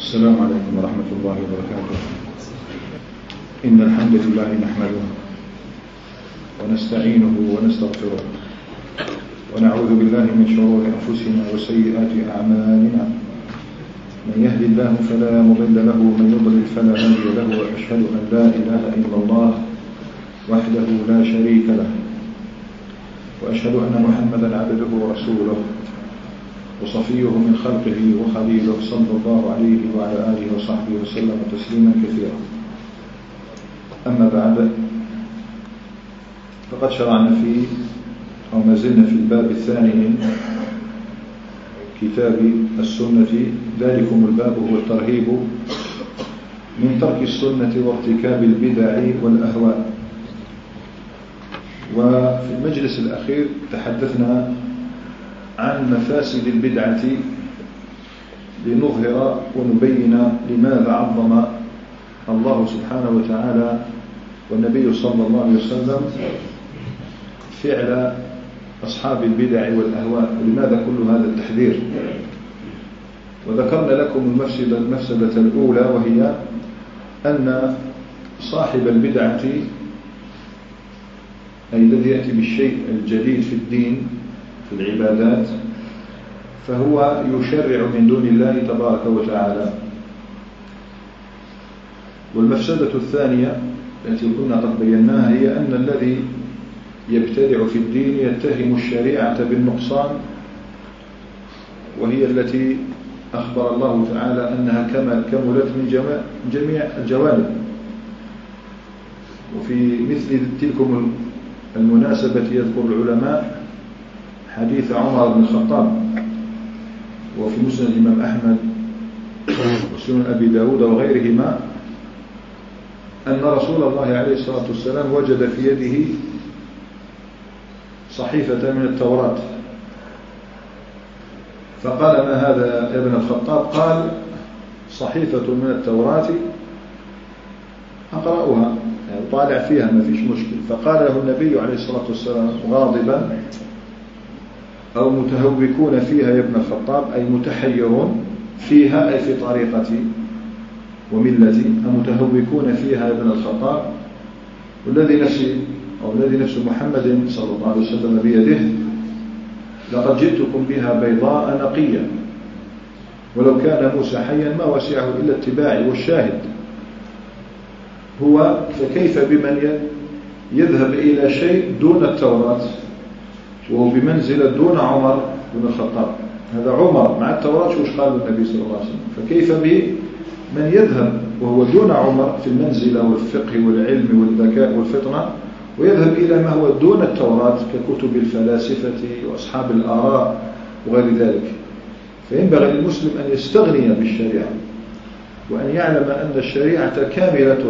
السلام عليكم ورحمة الله وبركاته. إن الحمد لله نحمده ونستعينه ونستغفره ونعوذ بالله من شرور أنفسنا وسيئات أعمالنا. من يهد الله فلا مضل له ومن يضلل فلا هادي له، وأشهد أن لا إله إلا الله وحده لا شريك له، وأشهد أن محمدا عبده ورسوله وصفيه من خلقه وخليله صلى الله عليه وعلى آله وصحبه وسلم تسليما كثيرا. أما بعد، فقد شرعنا أو ما زلنا في الباب الثاني من كتاب السنة. ذلكم الباب هو الترهيب من ترك السنة وارتكاب البدع والأهواء. وفي المجلس الأخير تحدثنا عن مفاسد البدعة لنظهر ونبين لماذا عظم الله سبحانه وتعالى والنبي صلى الله عليه وسلم فعل أصحاب البدع والأهواء، ولماذا كل هذا التحذير. وذكرنا لكم المفسدة الأولى، وهي أن صاحب البدعة أي الذي يأتي بالشيء الجديد في الدين في العبادات فهو يشرع من دون الله تبارك وتعالى. والمفسدة الثانية التي كنا قد بيناها هي أن الذي يبتدع في الدين يتهم الشريعة بالنقصان، وهي التي أخبر الله تعالى أنها كملت من جميع الجوانب. وفي مثل تلكم المناسبة يذكر العلماء حديث عمر بن الخطاب، وفي مسند الإمام أحمد وسنن أبي داود وغيرهما، أن رسول الله عليه الصلاة والسلام وجد في يده صحيفة من التوراة، فقال: ما هذا يا ابن الخطاب؟ قال: صحيفة من التوراة أقرأها، يعني طالع فيها ما فيش مشكل. فقال له النبي عليه الصلاة والسلام غاضبا: أو متهوكون فيها يا ابن الخطاب، أي متحيرون فيها، أي في طريقتي وملتي، متهوكون فيها يا ابن الخطاب، والذي نفس محمد صلى الله عليه وسلم بيده، لقد جئتكم بها بيضاء نقية، ولو كان موسى حيا ما وسعه إلا اتباعي. والشاهد هو: فكيف بمن يذهب إلى شيء دون التوراة، وهو بمنزلة دون عمر بن الخطاب. هذا عمر مع التوراة، وش قال النبي صلى الله عليه وسلم؟ فكيف بمن يذهب وهو دون عمر في المنزلة والفقه والعلم والذكاء والفطنة، ويذهب إلى ما هو دون التوراة ككتب الفلاسفة وأصحاب الآراء وغير ذلك. فينبغي للمسلم أن يستغني بالشريعة، وأن يعلم أن الشريعة كاملة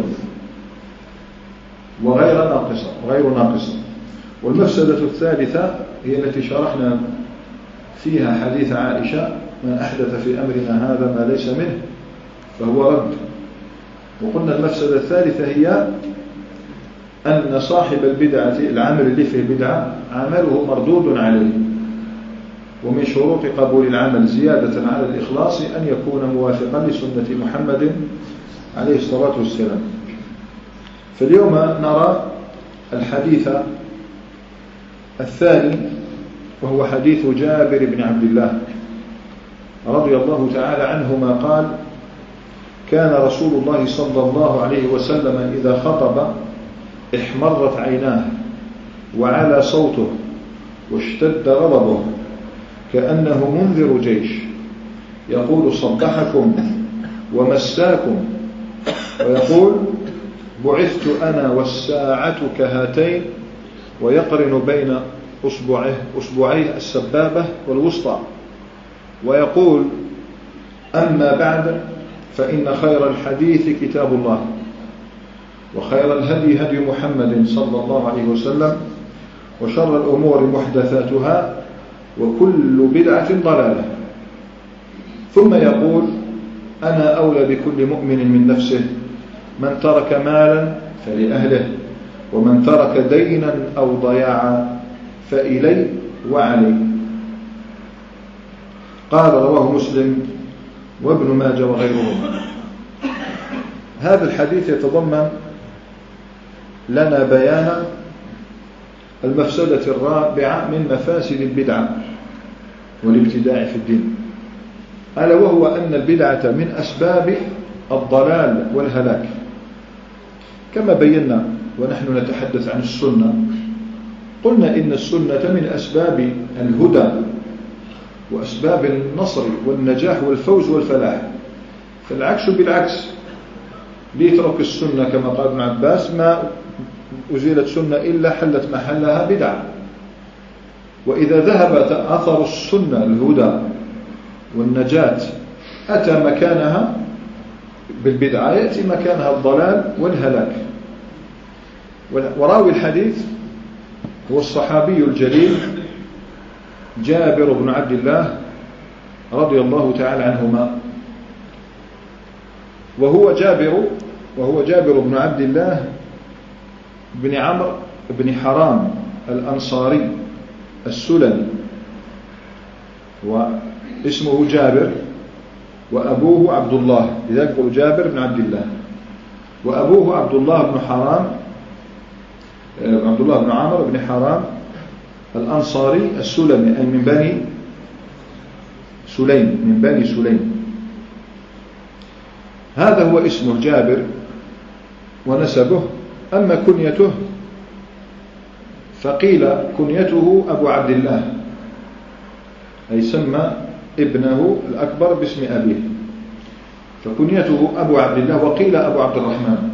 وغير ناقصة. والمفسدة الثالثة هي التي شرحنا فيها حديث عائشة: من أحدث في أمرنا هذا ما ليس منه فهو رد. وقلنا المفسدة الثالثة هي أن صاحب البدعة العمل اللي فيه بدعة عمله مردود عليه. ومن شروط قبول العمل زيادة على الإخلاص أن يكون موافقا لسنة محمد عليه الصلاة والسلام. فاليوم نرى الحديث الثاني، وهو حديث جابر بن عبد الله رضي الله تعالى عنهما قال: كان رسول الله صلى الله عليه وسلم إذا خطب احمرت عيناه وعلى صوته واشتد غضبه كأنه منذر جيش، يقول: صبحكم ومساكم، ويقول: بعثت أنا والساعة كهاتين، ويقرن بين أصبعيه السبابة والوسطى، ويقول: أما بعد، فإن خير الحديث كتاب الله، وخير الهدي هدي محمد صلى الله عليه وسلم، وشر الأمور محدثاتها، وكل بدعة ضلالة. ثم يقول: أنا أولى بكل مؤمن من نفسه، من ترك مالا فلأهله، ومن ترك دينا أو ضياعا فإلي وعلي. قال رواه مسلم وابن ماجه وغيرهما. هذا الحديث يتضمن لنا بيان المفسدة الرابعة من مفاسد البدعة والابتداع في الدين، ألا وهو أن البدعة من أسباب الضلال والهلاك، كما بينا ونحن نتحدث عن السنة. قلنا إن السنة من أسباب الهدى وأسباب النصر والنجاح والفوز والفلاح، فالعكس بالعكس، ليترك السنة كما قال ابن عباس ما أزيلت سنة إلا حلت محلها بدعة. وإذا ذهب أثر السنة الهدى والنجاة أتى مكانها بالبدعة، يأتي مكانها الضلال والهلاك. وراوي الحديث هو الصحابي الجليل جابر بن عبد الله رضي الله تعالى عنهما، وهو جابر بن عبد الله بن عمرو بن حرام الأنصاري السلمي، واسمه جابر وأبوه عبد الله، لذلك يقول جابر بن عبد الله، وأبوه عبد الله بن حرام، عبد الله بن عمرو بن حرام الأنصاري السلمي، أي من بني سليم. هذا هو اسمه جابر ونسبه. أما كنيته فقيل كنيته أبو عبد الله، أي سمى ابنه الأكبر باسم أبيه، فكنيته أبو عبد الله، وقيل أبو عبد الرحمن.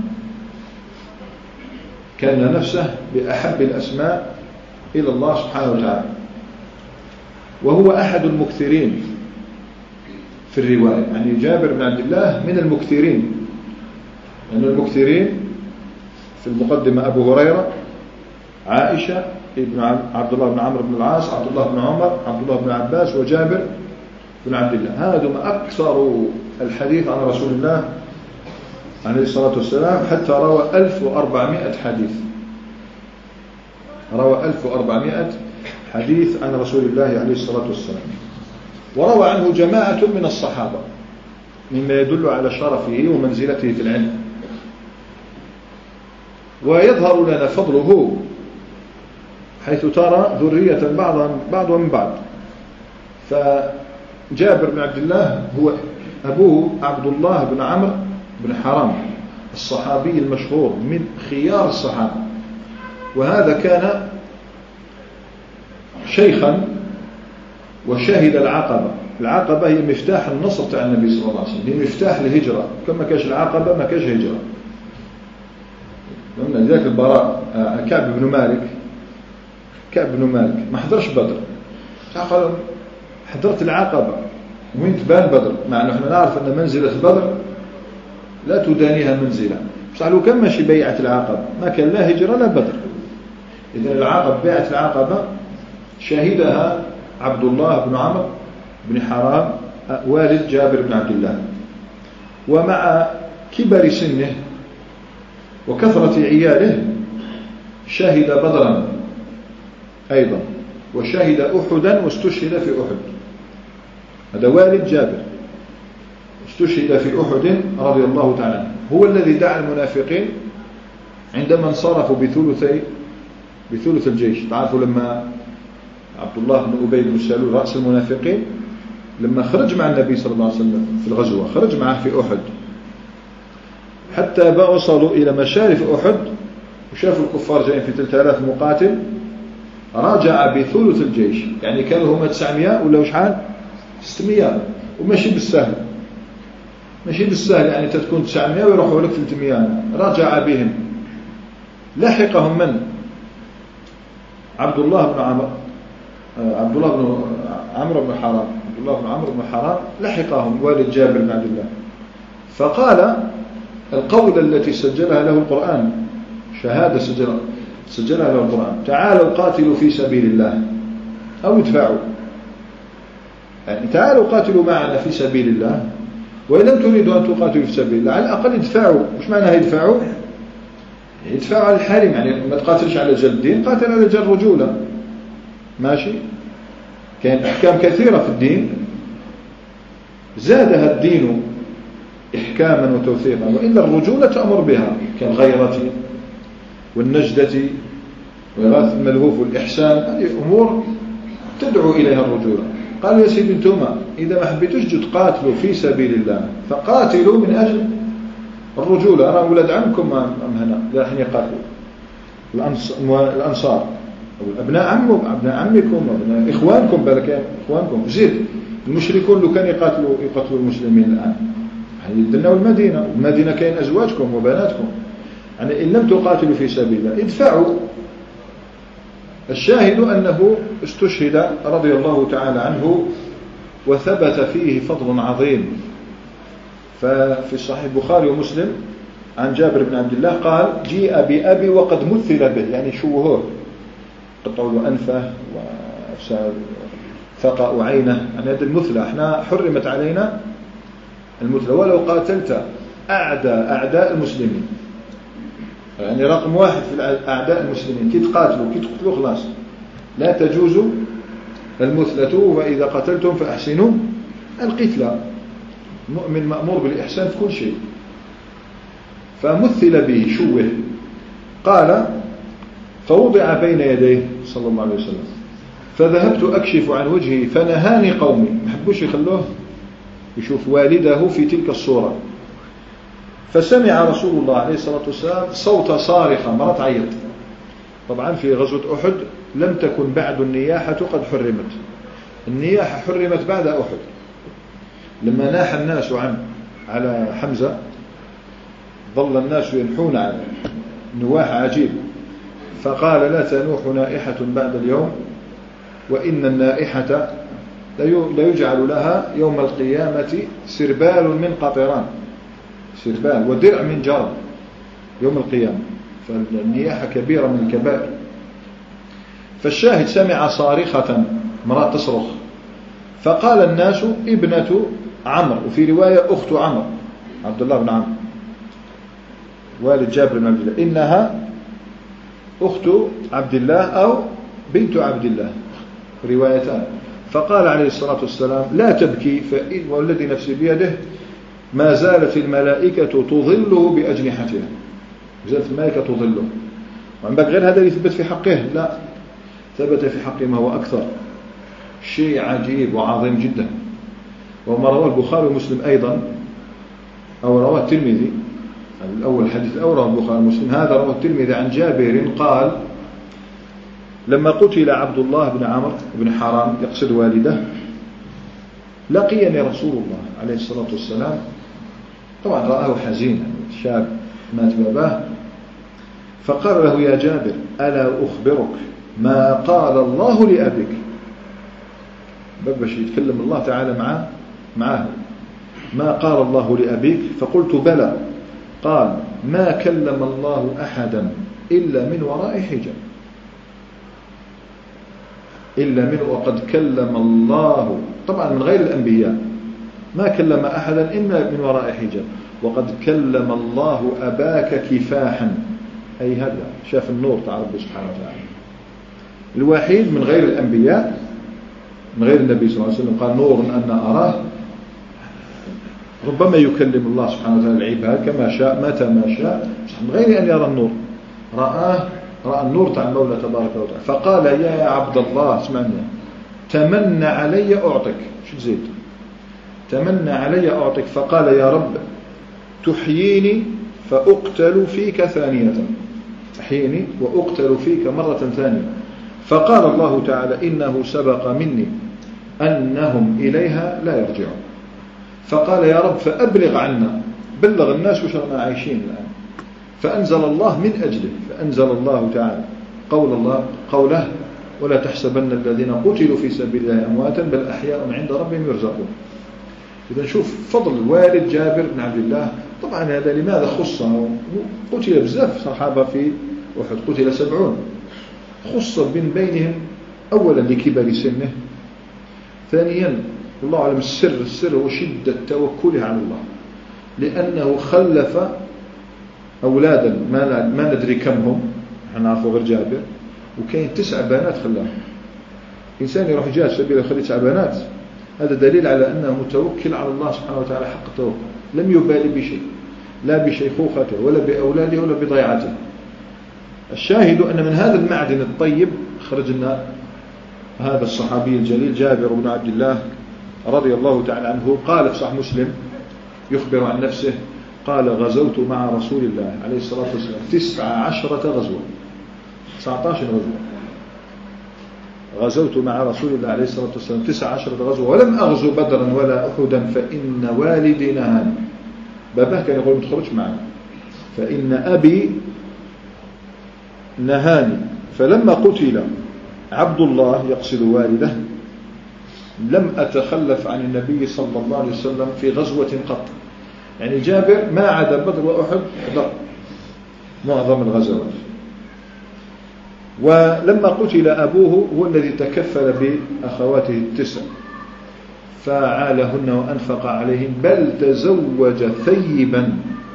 كان نفسه بأحب الأسماء إلى الله سبحانه وتعالى، وهو أحد المكثرين في الرواية. يعني جابر بن عبد الله من المكثرين، يعني المكثرين في المقدمة أبو هريرة، عائشة، عبد الله بن عمرو بن العاص، عبد الله بن عمر، عبد الله بن عباس، وجابر بن عبد الله. هذا أكثر الحديث عن رسول الله عليه الصلاة والسلام، حتى روى 1400 حديث، روى 1400 حديث عن رسول الله عليه الصلاة والسلام. وروى عنه جماعة من الصحابة، مما يدل على شرفه ومنزلته في العلم. ويظهر لنا فضله حيث ترى ذرية بعضها من بعض. فجابر بن عبد الله هو أبوه عبد الله بن عمرو بن حرام الصحابي المشهور من خيار الصحابة، وهذا كان شيخا وشهد العقبة. العقبة هي مفتاح النصر تاع النبي صلى الله عليه وسلم، هي مفتاح الهجرة. كما كاش العقبة ما كاش هجرة. لذلك البراء كعب بن مالك ما حضرش بدر، قال حضرت العقبة وين تبان بدر، مع أنه احنا نعرف أن منزلة بدر لا تدانيها منزلة، بصح لو كان ماشي بيعة العقبة ما كان لا هجرة لا بدر. إذن العقبة بيعة العقبة شهدها عبد الله بن عمرو بن حرام والد جابر بن عبد الله، ومع كبر سنه وكثرة عياله شهد بدرا أيضا، وشهد أحدا واستشهد في أحد. هذا والد جابر استشهد في أحد رضي الله تعالى عنه. هو الذي دعا المنافقين عندما انصرفوا بثلث الجيش. تعرفوا لما عبد الله بن أبي بن سلول رأس المنافقين لما خرج مع النبي صلى الله عليه وسلم في الغزوة، خرج معه في أحد حتى وصلوا إلى مشارف أحد وشافوا الكفار جايين في 3000 مقاتل، راجع بثلث الجيش. يعني كانوا هما 900 ولا شحال 600، وماشي بالسهل، ماشي بالسهل. يعني تكون 900 ويروحوا لك 300. راجع بهم، لحقهم من؟ عبد الله بن عمرو بن حرام لحقهم والد جابر بن عبد الله، فقال القول التي سجلها له القرآن، شهادة سجلها له القرآن: تعالوا قاتلوا في سبيل الله أو ادفعوا. يعني تعالوا قاتلوا معنا في سبيل الله، وإن لم تريدوا أن تقاتلوا في سبيل الله على الأقل ادفعوا. وش معنى يدفعوا؟ يدفعوا على الحريم، يعني ما تقاتلش على جل الدين، قاتل على جل رجولة. ماشي؟ كان أحكام كثيرة في الدين زادها الدين إحكاما وتوثيقا، وإلا الرجولة تأمر بها كالغيرة والنجدة وإغاثة الملهوف والإحسان، هذه أمور تدعو إليها الرجولة. قال يا سيدي انتما إذا ما حبيتوش تقاتلوا في سبيل الله فقاتلوا من أجل الرجولة. أنا أولاد عمكم أم هنا لا حين يقاتلوا الأنصار أبناء عمكم أبناء إخوانكم، بالك إخوانكم زيد المشركون لو كان يقاتلوا المسلمين الآن يدلنا المدينة كاين أزواجكم وبناتكم، يعني إن لم تقاتلوا في سبيل الله ادفعوا. الشاهد أنه استشهد رضي الله تعالى عنه وثبت فيه فضل عظيم. ففي صحيح البخاري ومسلم عن جابر بن عبد الله قال جيء بأبي وقد مثل به، يعني شوهوه قطعوا له أنفه وثقأوا عينه، يعني هذه المثلة. احنا حرمت علينا المثلة ولو قاتلت أعداء المسلمين، يعني رقم واحد في أعداء المسلمين كي تقتلوا خلاص لا تجوز المثلة، وإذا قتلتم فأحسنوا القتلى. المؤمن مأمور بالإحسان في كل شيء. فمثل به شوه. قال فوضع بين يديه صلى الله عليه وسلم فذهبت أكشف عن وجهه فنهاني قومي، ما حبوش يخلوه يشوف والده في تلك الصورة. فسمع رسول الله عليه الصلاة والسلام صوت صارخة، مرات عيط. طبعا في غزوة أحد لم تكن بعد النياحة قد حرمت، النياحة حرمت بعد أحد. لما ناح الناس على حمزة ظل الناس ينحون على نواح عجيب، فقال لا تنوح نائحة بعد اليوم، وإن النائحة لا يجعل لها يوم القيامة سربال من قطران، سربال ودرع من جرب يوم القيامة. فالنياحة كبيرة من الكبائر. فالشاهد سمع صارخة، مرأة تصرخ، فقال الناس ابنة عمرو، وفي رواية أخت عمرو عبد الله بن عمرو والد جابر بن عبد الله، إنها أخت عبد الله أو بنت عبد الله، روايتان. فقال عليه الصلاة والسلام لا تبكي، والذي نفسي بيده ما زالت الملائكة تظله بأجنحتها، ما زالت الملائكة تظله. وعن بقى غير هذا اللي ثبت في حقه، لا ثبت في حقه ما هو أكثر، شيء عجيب وعظيم جدا. وما رواه البخاري ومسلم أيضا، أو رواه الترمذي، الأول حديث الأول رواه البخاري ومسلم، هذا رواه الترمذي عن جابر قال لما قتل عبد الله بن عمرو بن حرام يقصد والده لقيني رسول الله عليه الصلاة والسلام، طبعا رآه حزينا، شاب مات باباه، فقال له يا جابر ألا أخبرك ما قال الله لأبيك، باش يتكلم الله تعالى معه ما قال الله لأبيك؟ فقلت بلى. قال ما كلم الله أحدا إلا من وراء حجاب، وقد كلم الله، طبعا من غير الأنبياء، ما كلم أحدا إلا من وراء حجاب، وقد كلم الله أباك كفاحا، أي هذا شاف النور تاع ربي سبحانه وتعالى. الوحيد من غير الأنبياء من غير النبي صلى الله عليه وسلم قال نور أن أراه، ربما يكلم الله سبحانه وتعالى العباد كما شاء متى ما شاء، من غير أن يرى النور. رأى النور تاع المولى تبارك وتعالى. فقال يا عبد الله اسمعني، تمنى علي أعطك، شو تزيد؟ تمنى علي أعطك. فقال يا رب تحييني فأقتل فيك ثانية، تحييني وأقتل فيك مرة ثانية. فقال الله تعالى إنه سبق مني أنهم إليها لا يرجعون. فقال يا رب فأبلغ عنا، بلغ الناس وش رانا عايشين الآن. فأنزل الله من أجله، فأنزل الله تعالى قوله ولا تحسبن الذين قتلوا في سبيل الله أمواتا بل أحياء عند ربهم يرزقون. إذا نشوف فضل والد جابر بن عبد الله. طبعا هذا لماذا خصه؟ قتل بزاف صحابة في أحد، قتل 70، خص من بينهم أولا لكبر سنه، ثانيا الله أعلم السر هو شدة توكله على الله، لأنه خلف أولادا ما ندري كم هم، احنا نعرفوا غير جابر، وكاين 9 بنات خلاهم. إنسان يروح جاهز سبيل يخلي 9 بنات، هذا دليل على أنه متوكل على الله سبحانه وتعالى حق التوكل، لم يبالي بشيء، لا بشيخوخته ولا بأولاده ولا بضيعته. الشاهد أن من هذا المعدن الطيب خرجنا هذا الصحابي الجليل جابر بن عبد الله رضي الله تعالى عنه. قال في صحيح مسلم يخبر عن نفسه قال: غزوت مع رسول الله عليه الصلاة والسلام 19 غزوة، 19 غزوة غزوت مع رسول الله عليه الصلاة والسلام 19 غزوة، ولم أغزو بدرا ولا أحدا فإن والدي نهاني. باباه كان يقول: ما تخرجش معنا، فإن أبي نهاني. فلما قتل عبد الله يقصد والده لم أتخلف عن النبي صلى الله عليه وسلم في غزوة قط. يعني جابر ما عدا بدر وأحد حضر معظم الغزوات. ولما قتل أبوه هو الذي تكفل بأخواته 9 فعالهن وأنفق عليهن، بل تزوج ثيبا.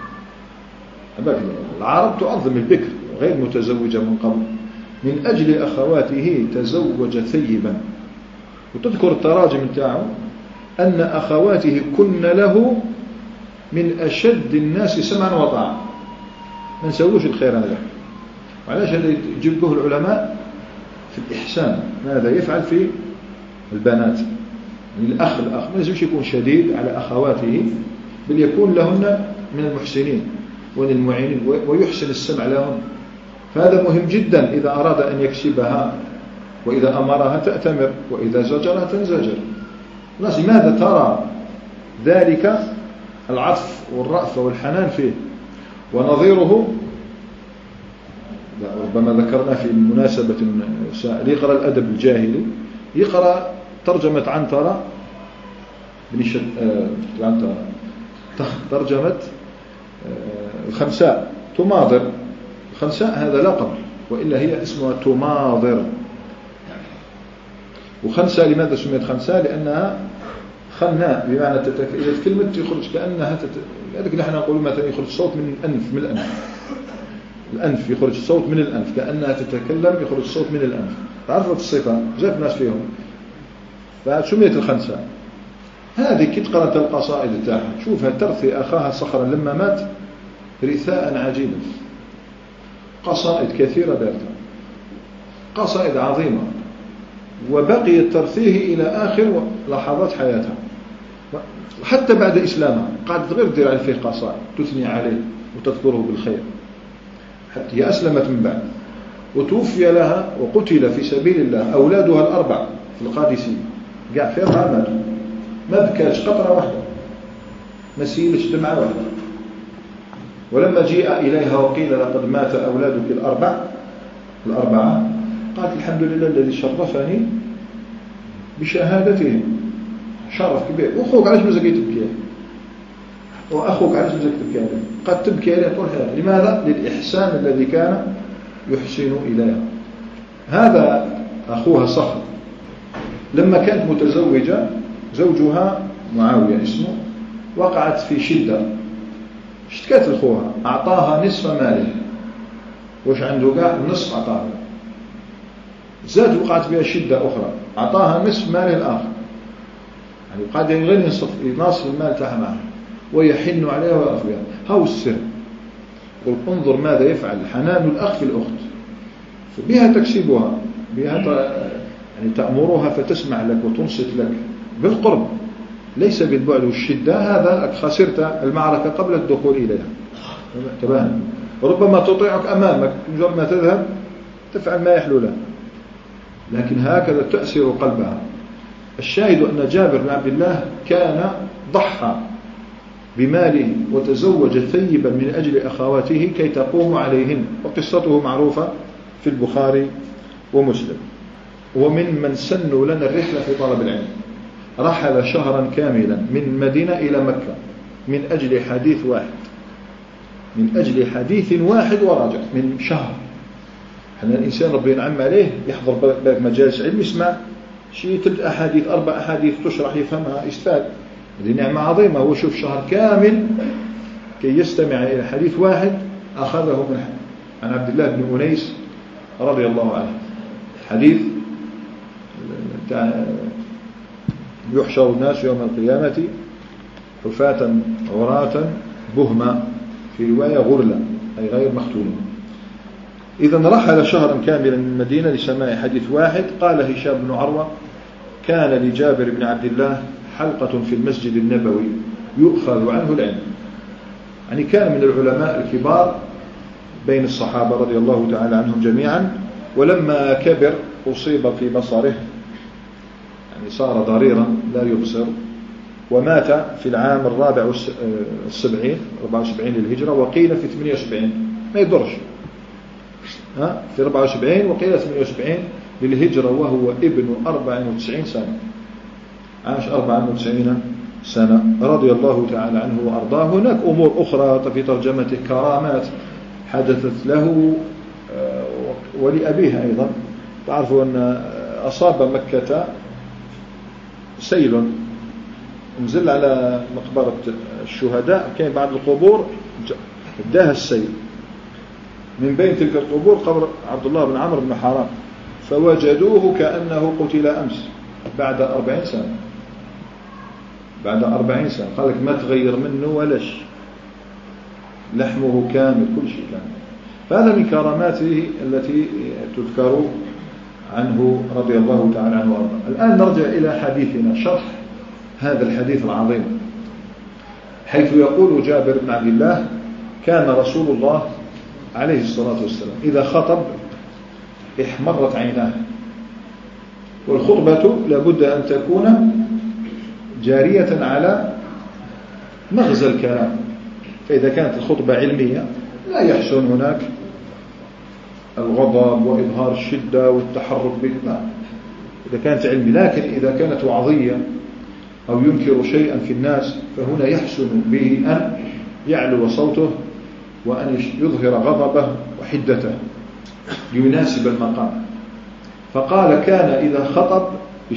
العرب تعظم البكر غير متزوجة من قبل، من أجل أخواته تزوج ثيبا. وتذكر التراجم بتاعه أن أخواته كن له من أشد الناس سمعا وطاعة، ما نسووش الخير هذا. وعلاش هذا يجيبه العلماء في الإحسان، ماذا يفعل في البنات. يعني الأخ ما لازمش يكون شديد على أخواته، بل يكون لهن من المحسنين والمعينين ويحسن السمع لهن. فهذا مهم جدا إذا أراد أن يكسبها، وإذا أمرها تأتمر، وإذا زجرها تنزجر. لماذا ترى ذلك العطف والرأفة والحنان فيه؟ ونظيره ربما ذكرنا في مناسبة يقرأ الأدب الجاهلي، يقرأ ترجمة عنترة بن ترجمة الخنساء تماضر. الخنساء هذا لقب، وإلا هي اسمها تماضر. وخنساء لماذا سميت خنساء؟ لأنها خناء، بمعنى إذا تكلمت يخرج كأنها لذلك نحن نقول مثلا يخرج صوت من الأنف، من الأنف يخرج صوت من الأنف، كأنها تتكلم يخرج صوت من الأنف. تعرفت الصفة جاءت الناس فيهم فسميت الخنساء. هذه كي تقرأت القصائد تاعها شوفها ترثي أخاها صخرا لما مات رثاء عجيبا. قصائد كثيرة دارتها، قصائد عظيمة، وبقيت ترثيه إلى آخر لحظات حياتها، حتى بعد إسلامها قاعدة غير تدير عليه فيه قصائد تثني عليه وتذكره بالخير. حتى هي أسلمت من بعد، وتوفي لها وقتل في سبيل الله أولادها ال4 في القادسية، قاع فيها ماتوا، ما بكاش قطرة واحدة، ما سيلش دمعة واحدة. ولما جيء إليها وقيل لقد مات أولادك الأربعة قالت: الحمد لله الذي شرفني بشهادتهم، شرف كبير. وأخوك علاش مازال تبكي؟ وأخوك علاش مازال تبكي عليه؟ قد تبكي عليه طول حياته. لماذا؟ للإحسان الذي كان يحسن إليها. هذا أخوها صخر لما كانت متزوجة زوجها معاوية اسمه، وقعت في شدة، اشتكت لأخوها، أعطاها نصف ماله، وش عنده قاع نصف أعطاها، زاد وقعت فيها شدة أخرى، أعطاها نصف ماله الآخر، يعني قاعد يغني نصف المال تاعها معها ويحن عليها ويرأف بها. هاو السر. قل انظر ماذا يفعل حنان الأخ في الأخت، فبها تكسبها، بها يعني تأمرها فتسمع لك وتنصت لك بالقرب، ليس بالبعد والشدة. هذا خسرت المعركة قبل الدخول إليها. تباهن. ربما تطيعك أمامك، مجرد ما تذهب تفعل ما يحلو لها، لكن هكذا تأسر قلبها. الشاهد أن جابر بن عبد الله كان ضحى بماله وتزوج ثيبا من أجل أخواته كي تقوم عليهن، وقصته معروفة في البخاري ومسلم. ومن سنوا لنا الرحلة في طلب العلم، رحل شهرا كاملا من مدينة إلى مكة من أجل حديث واحد، من أجل حديث واحد وراجع من شهر. حنا الإنسان ربي ينعم عليه يحضر مجالس علم، يسمع شيء 3 أحاديث 4 أحاديث تشرح يفهمها يستفاد، هذه نعمة عظيمة. هو شوف شهر كامل كي يستمع إلى حديث واحد أخذه عن عبد الله بن أنيس رضي الله عنه، حديث يحشر الناس يوم القيامة حفاة عراة بهما، في رواية غرلا أي غير مختونين. إذن رحل شهرا كاملا من المدينة لسماع حديث واحد. قال هشام بن عروة: كان لجابر بن عبد الله حلقة في المسجد النبوي يؤخذ عنه العلم. يعني كان من العلماء الكبار بين الصحابة رضي الله تعالى عنهم جميعا، ولما كبر أصيب في بصره، يعني صار ضريرا لا يبصر، ومات في العام 74 للهجرة، وقيل في 78 ما يضرش، في 74 وقيل 78 للهجرة، وهو ابن 94 سنة، عاش 94 سنة رضي الله تعالى عنه وأرضاه. هناك أمور أخرى في ترجمته، كرامات حدثت له ولأبيه أيضا. تعرفوا أن أصاب مكة سيل نزل على مقبرة الشهداء، كان بعد القبور اداها السيل، من بين تلك القبور قبر عبد الله بن عمرو بن حرام، فوجدوه كأنه قتل أمس بعد 40 سنة. بعد 40 سنة قال لك ما تغير منه ولاش، لحمه كامل كل شيء كامل. فهذا من كراماته التي تذكر عنه رضي الله تعالى عنه وارضاه. الآن نرجع إلى حديثنا، شرح هذا الحديث العظيم، حيث يقول جابر بن عبد الله: كان رسول الله عليه الصلاة والسلام إذا خطب احمرت عيناه. والخطبة لابد أن تكون جارية على مغزى الكلام، فإذا كانت الخطبة علمية لا يحسن هناك الغضب وإظهار الشدة والتحرك بالماء إذا كانت علمية. لكن إذا كانت وعظية أو ينكر شيئا في الناس فهنا يحسن به أن يعلو صوته وأن يظهر غضبه وحدته ليناسب المقام. فقال: كان إذا خطب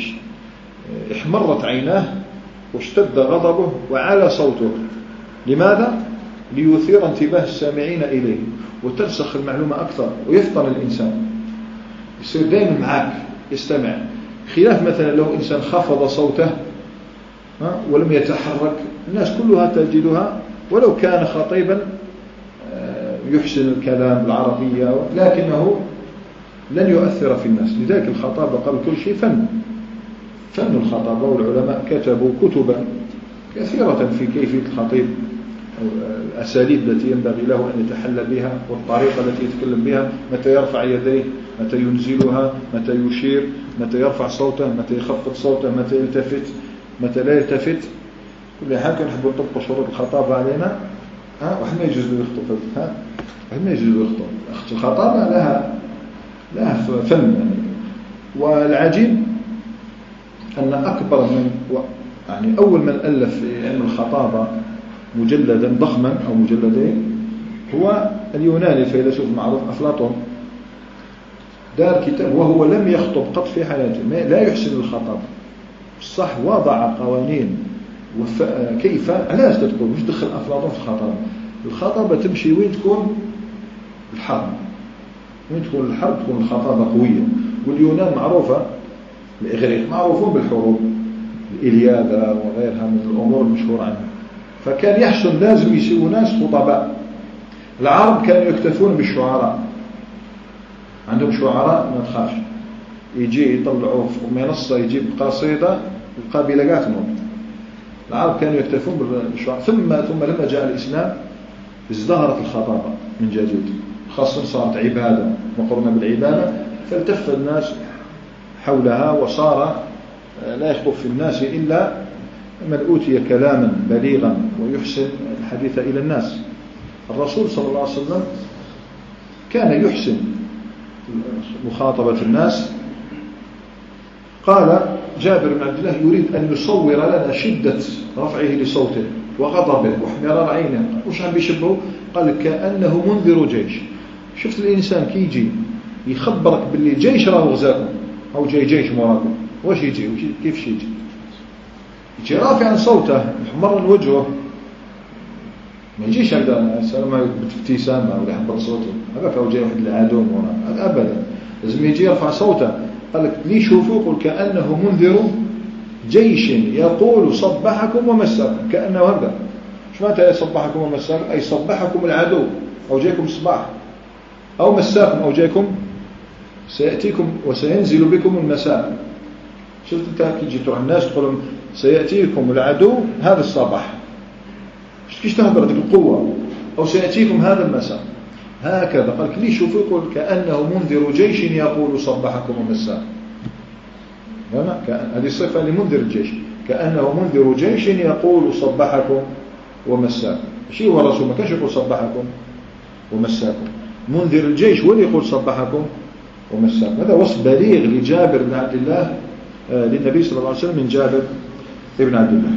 احمرت عيناه واشتد غضبه وعلى صوته. لماذا؟ ليثير انتباه السامعين إليه وترسخ المعلومة أكثر ويفطن الإنسان، يصير دائما معك يستمع. خلاف مثلا لو إنسان خفض صوته ولم يتحرك، الناس كلها تجدها ولو كان خطيبا يحسن الكلام العربية لكنه لن يؤثر في الناس. لذلك الخطابة قبل كل شيء فن الخطابة، والعلماء كتبوا كتبا كثيرة في كيفية الخطيب، الأساليب التي ينبغي له أن يتحلى بها، والطريقة التي يتكلم بها، متى يرفع يديه، متى ينزلها، متى يشير، متى يرفع صوته، متى يخفض صوته، متى يلتفت، متى لا يلتفت. كل حاجة نحب نطبق شروط الخطابة علينا، وإحنا يجوز له يخطب، وإحنا يجوز له يخطب. الخطابة لها فن يعني. والعجيب أن أكبر من يعني أول من ألف في علم الخطابة مجلدا ضخما أو مجلدين هو اليوناني الفيلسوف المعروف أفلاطون. دار كتاب وهو لم يخطب قط في حياته، لا يحسن الخطابة صح، وضع قوانين كيف علاش تقول مش دخل أفلاطون في الخطابة. الخطابة تمشي وين تكون الحرب، وين تكون الحرب تكون الخطابة قوية. واليونان معروفة، الإغريق معروفون بالحروب، الإلياذة وغيرها من الأمور المشهورة عنها. فكان يحسن لازم يسيبوا ناس خطباء. العرب كانوا يكتفون بالشعراء، عندهم شعراء ما تخافش، يجي يطلعوه في منصة يجيب قصيدة القابلة قاتمه. العرب كانوا يكتفون بالشعراء. ثم لما جاء الإسلام ازدهرت الخطابة من جديد، خاصة صارت عبادة مقرونة بالعبادة، فالتف الناس حولها وصار لا يخطب في الناس إلا من أوتي كلاما بليغا ويحسن الحديث إلى الناس. الرسول صلى الله عليه وسلم كان يحسن مخاطبة الناس. قال جابر بن عبد الله: يريد أن يصور لنا شدة رفعه لصوته وغضبه واحمرار عينه. وش عم بيشبهه؟ قال: كأنه منذر جيش. شفت الإنسان كي يجي يخبرك باللي الجيش راه غزاكم أو جيش موراكم، واش يجي كيف يجي رافع عن صوته محمر وجهه، ما يجيش هذا سلام بابتسامة ولا يحبط صوته هذاك، أو جاي واحد العدو وراه هذا أبدا، لازم يجي يرفع صوته. قال لك ليه شوفوا، يقول كأنه منذر جيش يقول صبحكم ومساكم، كأنه هذا. شو معنى صبحكم ومساكم؟ أي صبحكم العدو أو جايكم الصباح، أو مساكم أو جايكم سيأتيكم وسينزل بكم المساء. شفت انت كي تجي تروح الناس تقول لهم سيأتيكم العدو هذا الصباح، كيش تهبر هذيك القوة، أو سيأتيكم هذا المساء، هكذا. قال لي شوفوا يقول كأنه منذر جيش يقول صبحكم ومساكم. هذه صفة لمنذر الجيش، كأنه منذر جيش يقول صبحكم ومساكم. شيء هو الرسول ما كانش يقول صبحكم ومساكم، منذر الجيش هو اللي يقول صبحكم ومساكم. هذا وصف بليغ لجابر بن عبد الله للنبي صلى الله عليه وسلم من جابر بن عبد الله.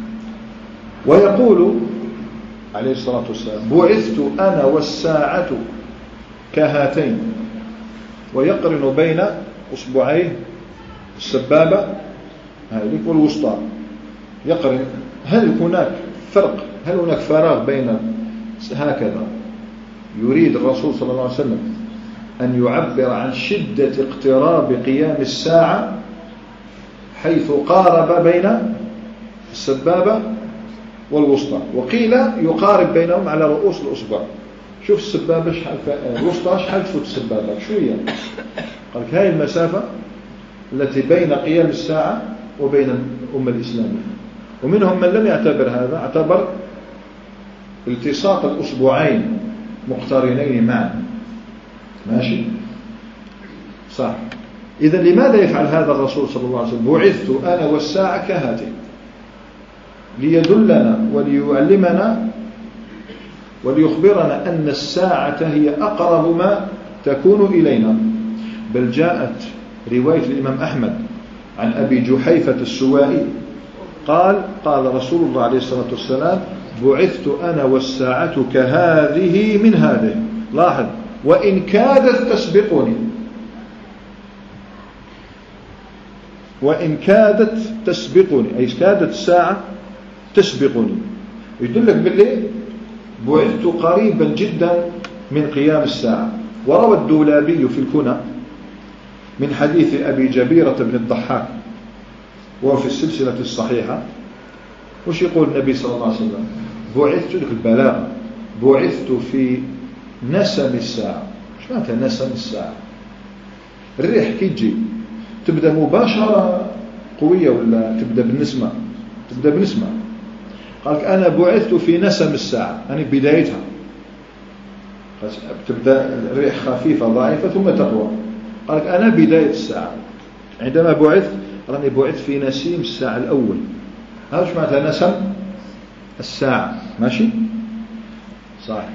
ويقول عليه الصلاة والسلام بعثت أنا والساعة كهاتين، ويقرن بين أصبعيه السبابة هذه والوسطى، يقرن. هل هناك فرق؟ هل هناك فراغ بين هكذا؟ يريد الرسول صلى الله عليه وسلم أن يعبر عن شدة اقتراب قيام الساعة حيث قارب بين السبابة والوسطى، وقيل يقارب بينهم على رؤوس الأصبع. شوف السبابة شحال، الوسطى شحال تفوت السبابة شوية. قال لك هاي المسافة التي بين قيام الساعة وبين الأمة الإسلامية. ومنهم من لم يعتبر هذا، اعتبر التصاق الأصبعين مقترنين معا. ماشي صح. إذن لماذا يفعل هذا الرسول صلى الله عليه وسلم؟ بعثت أنا والساعة كهاتين، ليدلنا وليعلمنا وليخبرنا أن الساعة هي أقرب ما تكون إلينا. بل جاءت رواية الإمام أحمد عن أبي جحيفة السوائي قال قال رسول الله عليه الصلاة والسلام بعثت أنا والساعة كهذه من هذه. لاحظ، وإن كادت تسبقني، وإن كادت تسبقني، أي كادت الساعة تسبقني، يدلك بالليل بعثت قريبا جدا من قيام الساعة. وروى الدولابي في الكنى من حديث أبي جبيرة بن الضحاك وهو في السلسلة الصحيحة. وش يقول النبي صلى الله عليه وسلم؟ بعثت لك البلاغة، بعثت في نسم الساعة. ايش معناتها نسم الساعة؟ الريح كي تجي تبدأ مباشرة قوية ولا تبدأ بالنسمة؟ تبدأ بالنسمة. قالك أنا بعثت في نسم الساعة، يعني بدايتها تبدأ الريح خفيفة ضعيفة ثم تقوى. قالك أنا بداية الساعة، عندما بعثت راني بعثت في نسيم الساعة الأول. هذا ايش معناتها نسم الساعة؟ ماشي صحيح.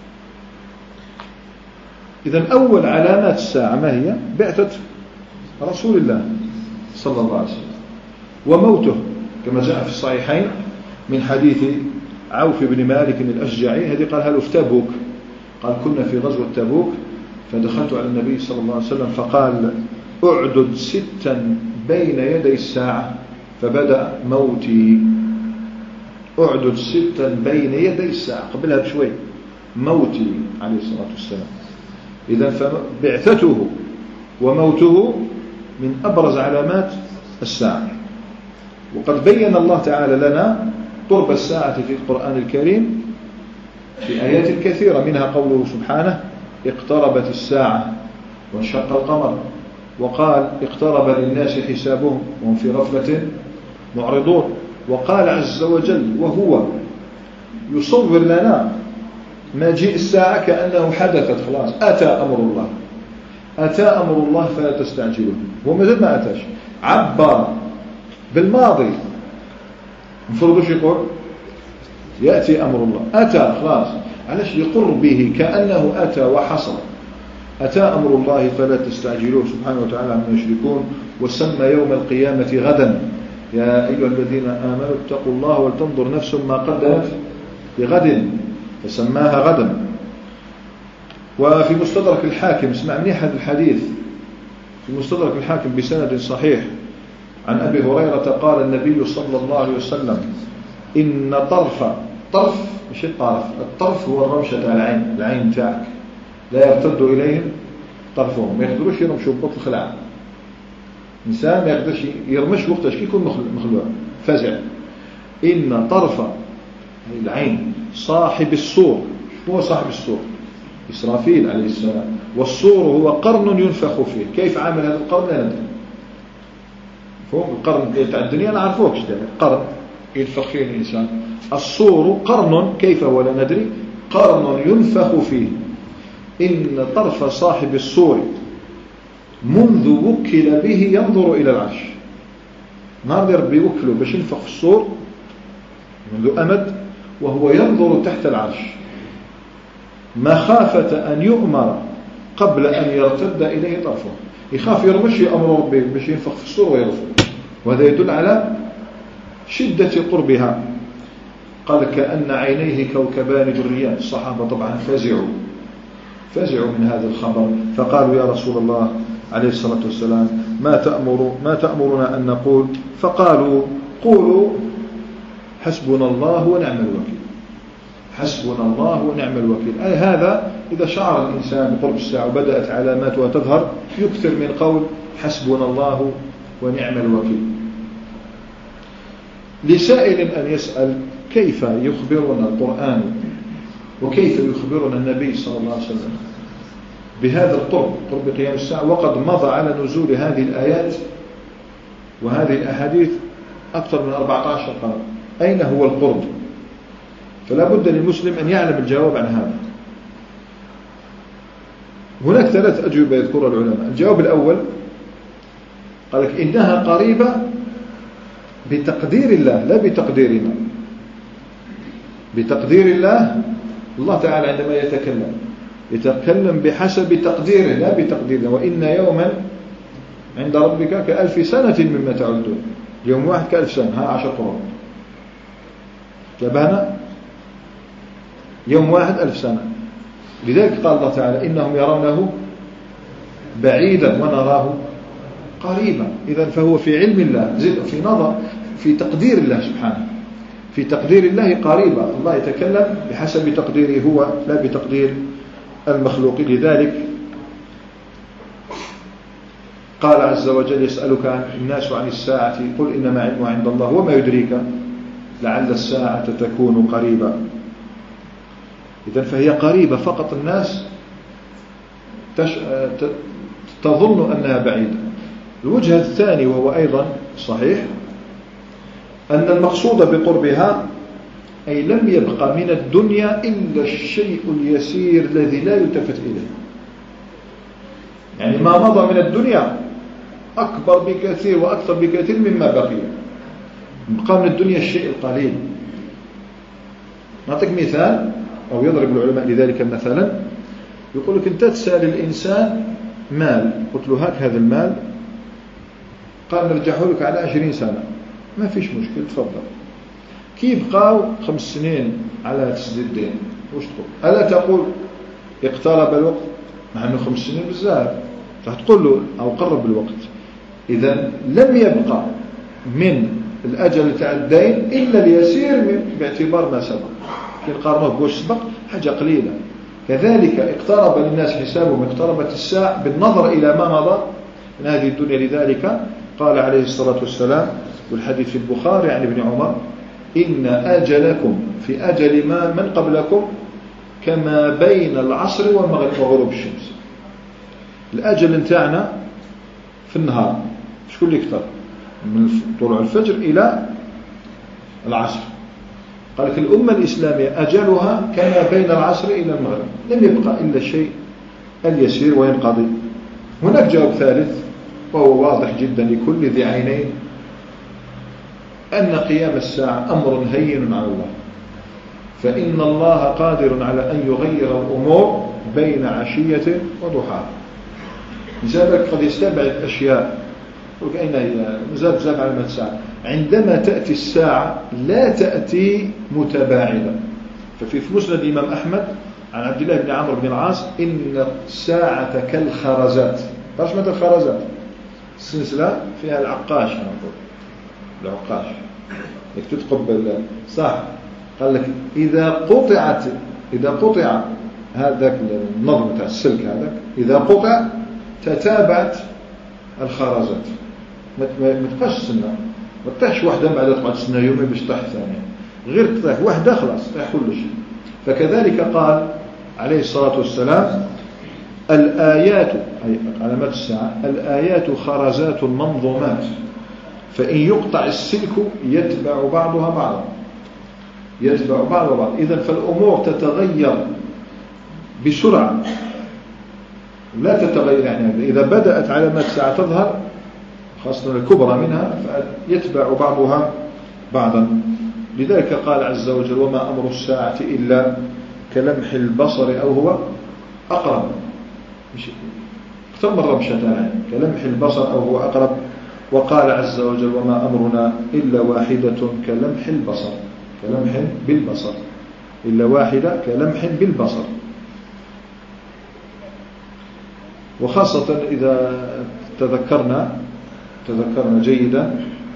إذن أول علامات الساعة ما هي؟ بعثة رسول الله صلى الله عليه وسلم وموته، كما جاء في الصحيحين من حديث عوف بن مالك الأشجعي. هذه قال هل في تبوك، قال كنا في غزوة تبوك فدخلت على النبي صلى الله عليه وسلم فقال أعدد 6 بين يدي الساعة فبدأ موتي. أعدد 6 بين يدي الساعة، قبلها بشوي موتي عليه الصلاة والسلام. إذن فبعثته وموته من أبرز علامات الساعة. وقد بين الله تعالى لنا قرب الساعة في القرآن الكريم في آيات كثيرة، منها قوله سبحانه اقتربت الساعة وانشق القمر، وقال اقترب للناس حسابهم وهم في غفلة معرضون. وقال عز وجل وهو يصور لنا مجيء الساعة كأنه حدثت خلاص، أتى أمر الله، أتى أمر الله فلا تستعجلوه. هو ما أتاش، عبر بالماضي، المفروض وش يقول؟ يأتي أمر الله، أتى خلاص. علاش لقربه كأنه أتى وحصل. أتى أمر الله فلا تستعجلوه سبحانه وتعالى عما يشركون. وسمى يوم القيامة غدا يا أيها الذين آمنوا اتقوا الله ولتنظر نفس ما قدمت لغد، فسماها غدا. وفي مستدرك الحاكم، اسمع منيح هذا الحديث، في مستدرك الحاكم بسند صحيح عن أبي هريرة قال النبي صلى الله عليه وسلم إن طرف مش الطرف، الطرف هو الرمشة تاع العين تاعك لا يرتد إليهم طرفهم، ما يقدروش يرمشوا ببط الخلع، إنسان ما يقدرش يرمش وقتاش كيكون مخلوع فزع. إن طرف العين صاحب الصور. هو صاحب الصور إسرافيل عليه السلام، والصور هو قرن ينفخ فيه. كيف عامل هذا القرن لا ندري. فهم القرن تاع الدنيا نعرفوه كش داير قرن ينفخ فيه الإنسان. الصور قرن كيف هو لا ندري، قرن ينفخ فيه. إن طرف صاحب الصور منذ وكل به ينظر إلى العرش. نهار ربي وكله باش ينفخ في الصور منذ أمد وهو ينظر تحت العرش مخافة أن يؤمر قبل أن يرتد إليه طرفه. يخاف يرمش أمر ربي باش ينفخ في الصور ويرفض. وهذا يدل على شدة قربها. قال كأن عينيه كوكبان دريان. الصحابة طبعا فزعوا من هذا الخبر، فقالوا يا رسول الله عليه الصلاة والسلام ما تأمرنا أن نقول؟ فقالوا قولوا حسبنا الله ونعم الوكيل. حسبنا الله ونعم الوكيل. أي هذا إذا شعر الإنسان بقرب الساعة وبدأت علاماتها تظهر يكثر من قول حسبنا الله ونعم الوكيل. لسائل أن يسأل كيف يخبرنا القرآن وكيف يخبرنا النبي صلى الله عليه وسلم بهذا القرب، قرب قيام الساعة، وقد مضى على نزول هذه الآيات وهذه الأحاديث أكثر من 14 قرن. أين هو القرب؟ فلا بد للمسلم أن يعلم الجواب عن هذا. هناك 3 أجوبة يذكرها العلماء. الجواب الأول قال لك إنها قريبة بتقدير الله لا بتقديرنا. بتقدير الله. الله تعالى عندما يتكلم بحسب تقديره لا بتقديرنا. وإن يوما عند ربك كألف سنة مما تعدون. يوم واحد كألف سنة، ها 10 قرون. جابهنا يوم واحد 1000 سنة. لذلك قال الله تعالى إنهم يرونه بعيدا ونراه قريبا. إذن فهو في علم الله، في نظر في تقدير الله سبحانه. في تقدير الله قريبا. الله يتكلم بحسب تقديره هو لا بتقدير المخلوق. لذلك قال عز وجل يسألك الناس عن الساعة قل إنما علمها عند الله وما يدريك لعل الساعة تكون قريبا. إذن فهي قريبة فقط الناس تظن أنها بعيدة. الوجه الثاني وهو أيضا صحيح أن المقصود بقربها أي لم يبقى من الدنيا إلا الشيء اليسير الذي لا يلتفت إليه. يعني ما مضى من الدنيا أكبر بكثير وأكثر بكثير مما بقي. بقى من الدنيا الشيء القليل. نعطيك مثال أو يضرب العلماء لذلك مثلا. يقول لك أنت تسأل الإنسان مال، قلت له هاك هذا المال، قال نرجعه لك على 20 سنة ما فيش مشكلة تفضل. كي بقاو 5 سنين على تسديد الدين وش تقول؟ ألا تقول اقترب الوقت؟ مع أنه 5 سنين بزاف تقول له أو قرب الوقت. إذا لم يبقى من الأجل تاع الدين إلا اليسير باعتبار ما سبق. كي نقارنوه بوش سبق حاجة قليلة. كذلك اقترب للناس حسابهم، اقتربت الساعة بالنظر إلى ما مضى من هذه الدنيا. لذلك قال عليه الصلاة والسلام والحديث في البخاري عن ابن عمر إن أجلكم في أجل من قبلكم كما بين العصر والمغرب وغروب الشمس. الأجل نتاعنا في النهار شكون اللي يكثر من طلوع الفجر إلى العصر. قال لك الأمة الإسلامية أجلها كما بين العصر إلى المغرب، لم يبقى إلا الشيء اليسير وينقضي. هناك جواب ثالث وهو واضح جدا لكل ذي عينين أن قيام الساعة أمر هين على الله، فإن الله قادر على أن يغير الأمور بين عشية وضحاها. لذلك قد يستبعد أشياء يقول أين هي بزاف علامات الساعة. عندما تأتي الساعة لا تأتي متباعدة. ففي مسند الإمام أحمد عن عبد الله بن عمرو بن العاص إن الساعة كالخرزات. تعرف ماذا الخرزات؟ السلسلة فيها العقاش، العقاش تثقب صح. قال لك إذا قطع هذاك النظم تاع السلك هذاك، إذا قطع تتابعت الخرزات. ما تبقاش تسنى، ما تطيحش واحدة بعد تقعد تسنى يومين باش تطيح الثانية، غير تطيح واحدة خلاص تطيح كل شيء. فكذلك قال عليه الصلاة والسلام الآيات أي علامات الساعة، الآيات خرزات منظومات فإن يقطع السلك يتبع بعضها بعضا، يتبع بعضها بعض. إذن فالأمور تتغير بسرعة لا تتغير، يعني إذا بدأت علامات الساعة تظهر خاصة الكبرى منها فيتبع بعضها بعضا. لذلك قال عز وجل وما أمر الساعة إلا كلمح البصر أو هو أقرب، أكثر مرة مشتان كلمح البصر أو هو أقرب. وقال عز وجل وما أمرنا إلا واحدة كلمح البصر، كلمح بالبصر، إلا واحدة كلمح بالبصر. وخاصة إذا تذكرنا جيدا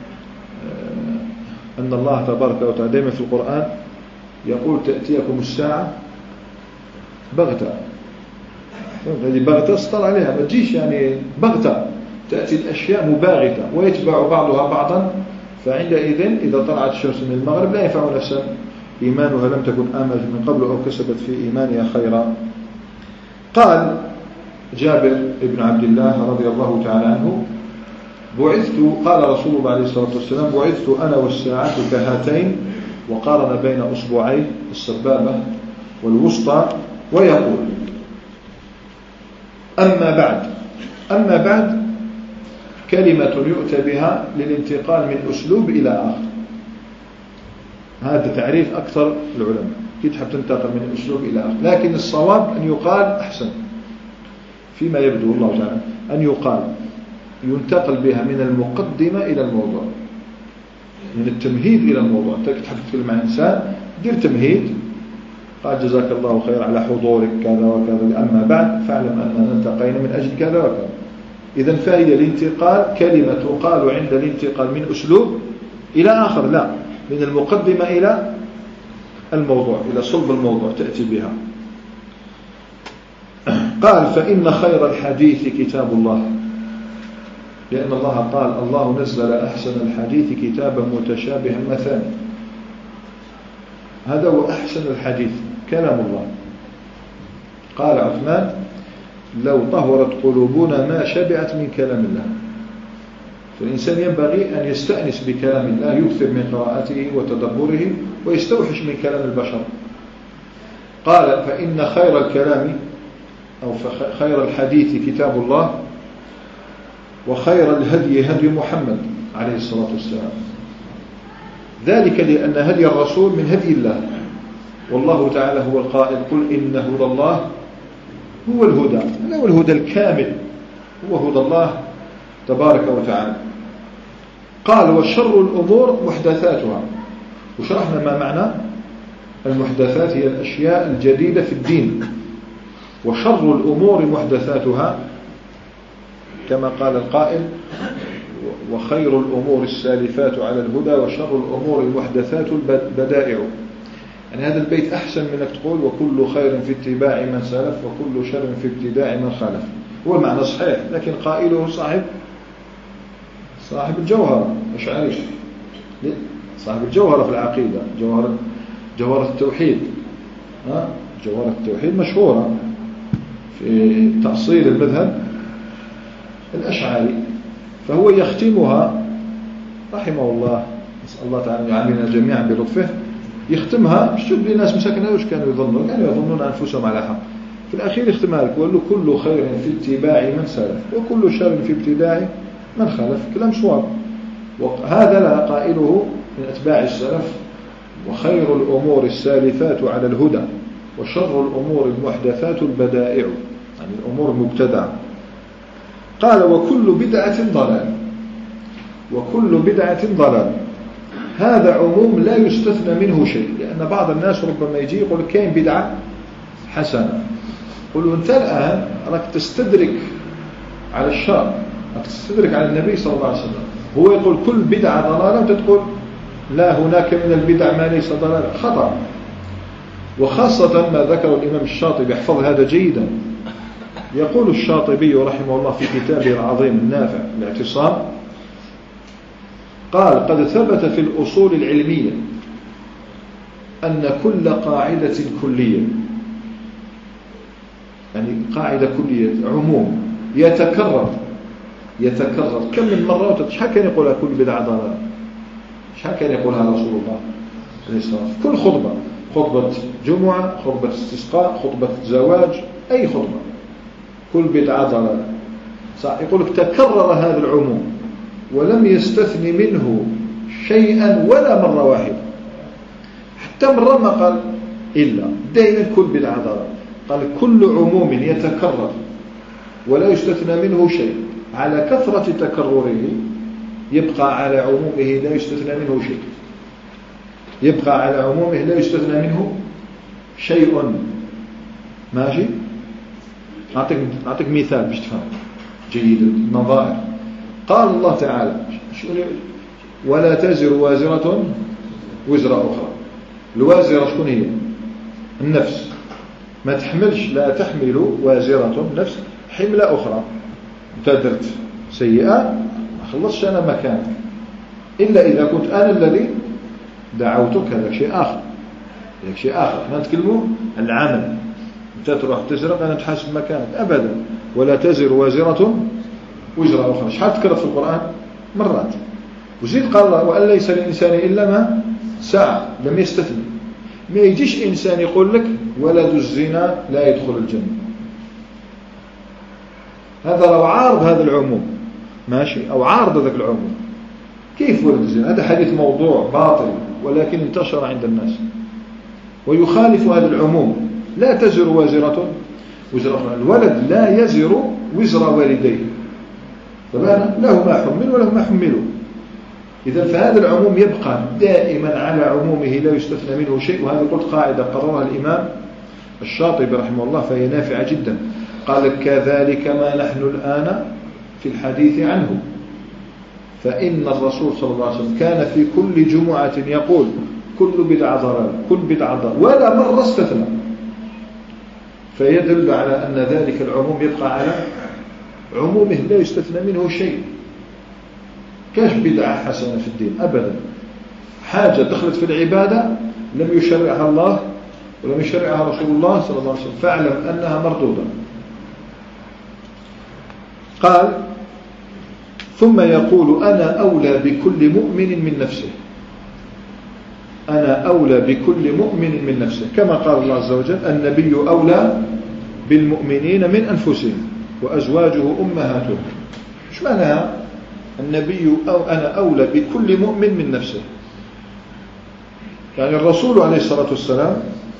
أن الله تبارك وتعالى دائما في القرآن يقول تأتيكم الساعة بغتة. هذه بغتة استطلع عليها، ما تجيش يعني بغتة، تأتي الأشياء مباغتة ويتبع بعضها بعضا. فعندئذ إذا طلعت الشمس من المغرب لا ينفع نفسا إيمانها لم تكن آمنت من قبل أو كسبت في إيمانها خيرا. قال جابر بن عبد الله رضي الله تعالى عنه قال رسول الله عليه الصلاة والسلام بعثت أنا والساعة كهاتين، وقارن بين أصبعي السبابة والوسطى، ويقول أما بعد كلمة يؤتى بها للانتقال من أسلوب إلى آخر. هذا تعريف أكثر العلماء كي تحب تنتقل من أسلوب إلى آخر، لكن الصواب أن يقال أحسن فيما يبدو الله تعالى أن يقال ينتقل بها من المقدمة إلى الموضوع، من التمهيد إلى الموضوع. أنت تحب تتكلم مع إنسان دير تمهيد، قال جزاك الله خير على حضورك كذا وكذا، أما بعد فاعلم أننا التقينا من أجل كذا وكذا. إذن فهي الانتقال كلمة تقال عند الانتقال من أسلوب إلى آخر، لا من المقدمة إلى الموضوع، إلى صلب الموضوع تأتي بها. قال فإن خير الحديث كتاب الله، لأن الله قال الله نزل أحسن الحديث كتابا متشابها مثاني. هذا هو أحسن الحديث كلام الله. قال عثمان لو طهرت قلوبنا ما شبعت من كلام الله. فالإنسان ينبغي أن يستأنس بكلام الله، يكثر من قراءته وتدبره ويستوحش من كلام البشر. قال فإن خير الكلام أو خير الحديث كتاب الله، وخير الهدي هدي محمد عليه الصلاة والسلام. ذلك لأن هدي الرسول من هدي الله، والله تعالى هو القائل قل إن هدى الله هو الهدى، هذا هو الهدى الكامل، هو هدى الله تبارك وتعالى. قال وشر الأمور محدثاتها، وشرحنا ما معنى المحدثات، هي الأشياء الجديدة في الدين. وشر الأمور محدثاتها كما قال القائل وخير الأمور السالفات على الهدى وشر الأمور المحدثات البدائع. يعني هذا البيت أحسن من أنك تقول وكل خير في اتباع من سلف وكل شر في ابتداع من خالف. هو المعنى صحيح، لكن قائله صاحب الجوهرة أشعري، صاحب الجوهرة في العقيدة، جوهرة التوحيد. جوهرة التوحيد مشهورة في تأصيل المذهب الأشعري، فهو يختمها رحمه الله، نسأل الله تعالى أن يعاملنا جميعا بلطفه. يختمها مش تشوف الناس مساكنها وش كانوا يظنون أنفسهم على حق. في الأخير يختمها لك وقال له كل خير في اتباع من سلف وكل شر في ابتداع من خلف. كلام صواب، وهذا لا قائله من أتباع السلف. وخير الأمور السالفات على الهدى وشر الأمور المحدثات البدائع، يعني الأمور المبتدعة. قال وكل بدعة ضلال، وكل بدعة ضلال. هذا عموم لا يستثنى منه شيء، لأن بعض الناس ربما يجي يقول كاين بدعة حسنة، قل أنت الآن راك تستدرك على الشرع، راك تستدرك على النبي صلى الله عليه وسلم. هو يقول كل بدعة ضلالة وأنت تقول لا هناك من البدع ما ليس ضلالة، خطأ. وخاصة ما ذكر الإمام الشاطبي، يحفظ هذا جيدا. يقول الشاطبي رحمه الله في كتابه العظيم النافع الاعتصام قال قد ثبت في الأصول العلمية أن كل قاعدة كلية، يعني قاعدة كلية عموم يتكرر كم من مرة. شحال كان يقولها كل بدعة ضلالة؟ شحال كان يقولها رسول الله عليه الصلاة والسلام؟ كل خطبة جمعة، خطبة استسقاء، خطبة زواج، أي خطبة، كل بدعة ضلالة. يقول لك تكرر هذا العموم ولم يستثن منه شيئا ولا مرة واحدة، حتى مرة ما قال إلا، دائما كل بدعة ضلالة. قال كل عموم يتكرر ولا يستثنى منه شيء، على كثرة تكرره يبقى على عمومه لا يستثنى منه شيء، يبقى على عمومه لا يستثنى منه شيء. ماشي؟ أعطيك مثال باش تفهم جيد النظائر. قال الله تعالى ولا تزر وازرة وزر أخرى. الوازرة شكون هي؟ النفس. ما تحملش، لا تحمل وازرة نفس حمل أخرى. أنت درت سيئة ما خلصش أنا مكانك، إلا إذا كنت أنا الذي دعوتك، هذا شيء آخر. ما نتكلموا العمل، أنت تروح تسرق أنا تحاسب مكانك أبدا. ولا تزر وازرة وزر أخرى. شحال تكرر في القرآن؟ مرات. وزيد قال الله وأن ليس للإنسان إلا ما سعى، لم يستثني. ما يجيش إنسان يقول لك ولد الزنا لا يدخل الجنة، هذا لو عارض هذا العموم ماشي، أو عارض ذاك العموم. كيف ولد الزنا؟ هذا حديث موضوع باطل ولكن انتشر عند الناس ويخالف هذا العموم. لا تزر وازرة وزر أخرى. الولد لا يزر وزر والديه، طبعا له ما حمل وله ما حمله. إذا فهذا العموم يبقى دائما على عمومه لا يستثنى منه شيء. وهذه قلت قاعدة قررها الإمام الشاطبي رحمه الله فهي نافعة جدا. قال كذلك ما نحن الآن في الحديث عنه، فإن الرسول صلى الله عليه وسلم كان في كل جمعة يقول كل بدعة ضلال، كل بدعة ضلال، ولا مرة استثنى. فيدل على أن ذلك العموم يبقى على عمومه لا يستثنى منه شيء. كاش بدعة حسنة في الدين أبدا، حاجة دخلت في العبادة لم يشرعها الله ولم يشرعها رسول الله صلى الله عليه وسلم فاعلم أنها مردودة. قال ثم يقول أنا أولى بكل مؤمن من نفسه، أنا أولى بكل مؤمن من نفسه، كما قال الله عز وجل النبي أولى بالمؤمنين من أنفسهم وأزواجه أمهاتهم. شو معناها النبي أو أنا أولى بكل مؤمن من نفسه؟ يعني الرسول عليه الصلاة والسلام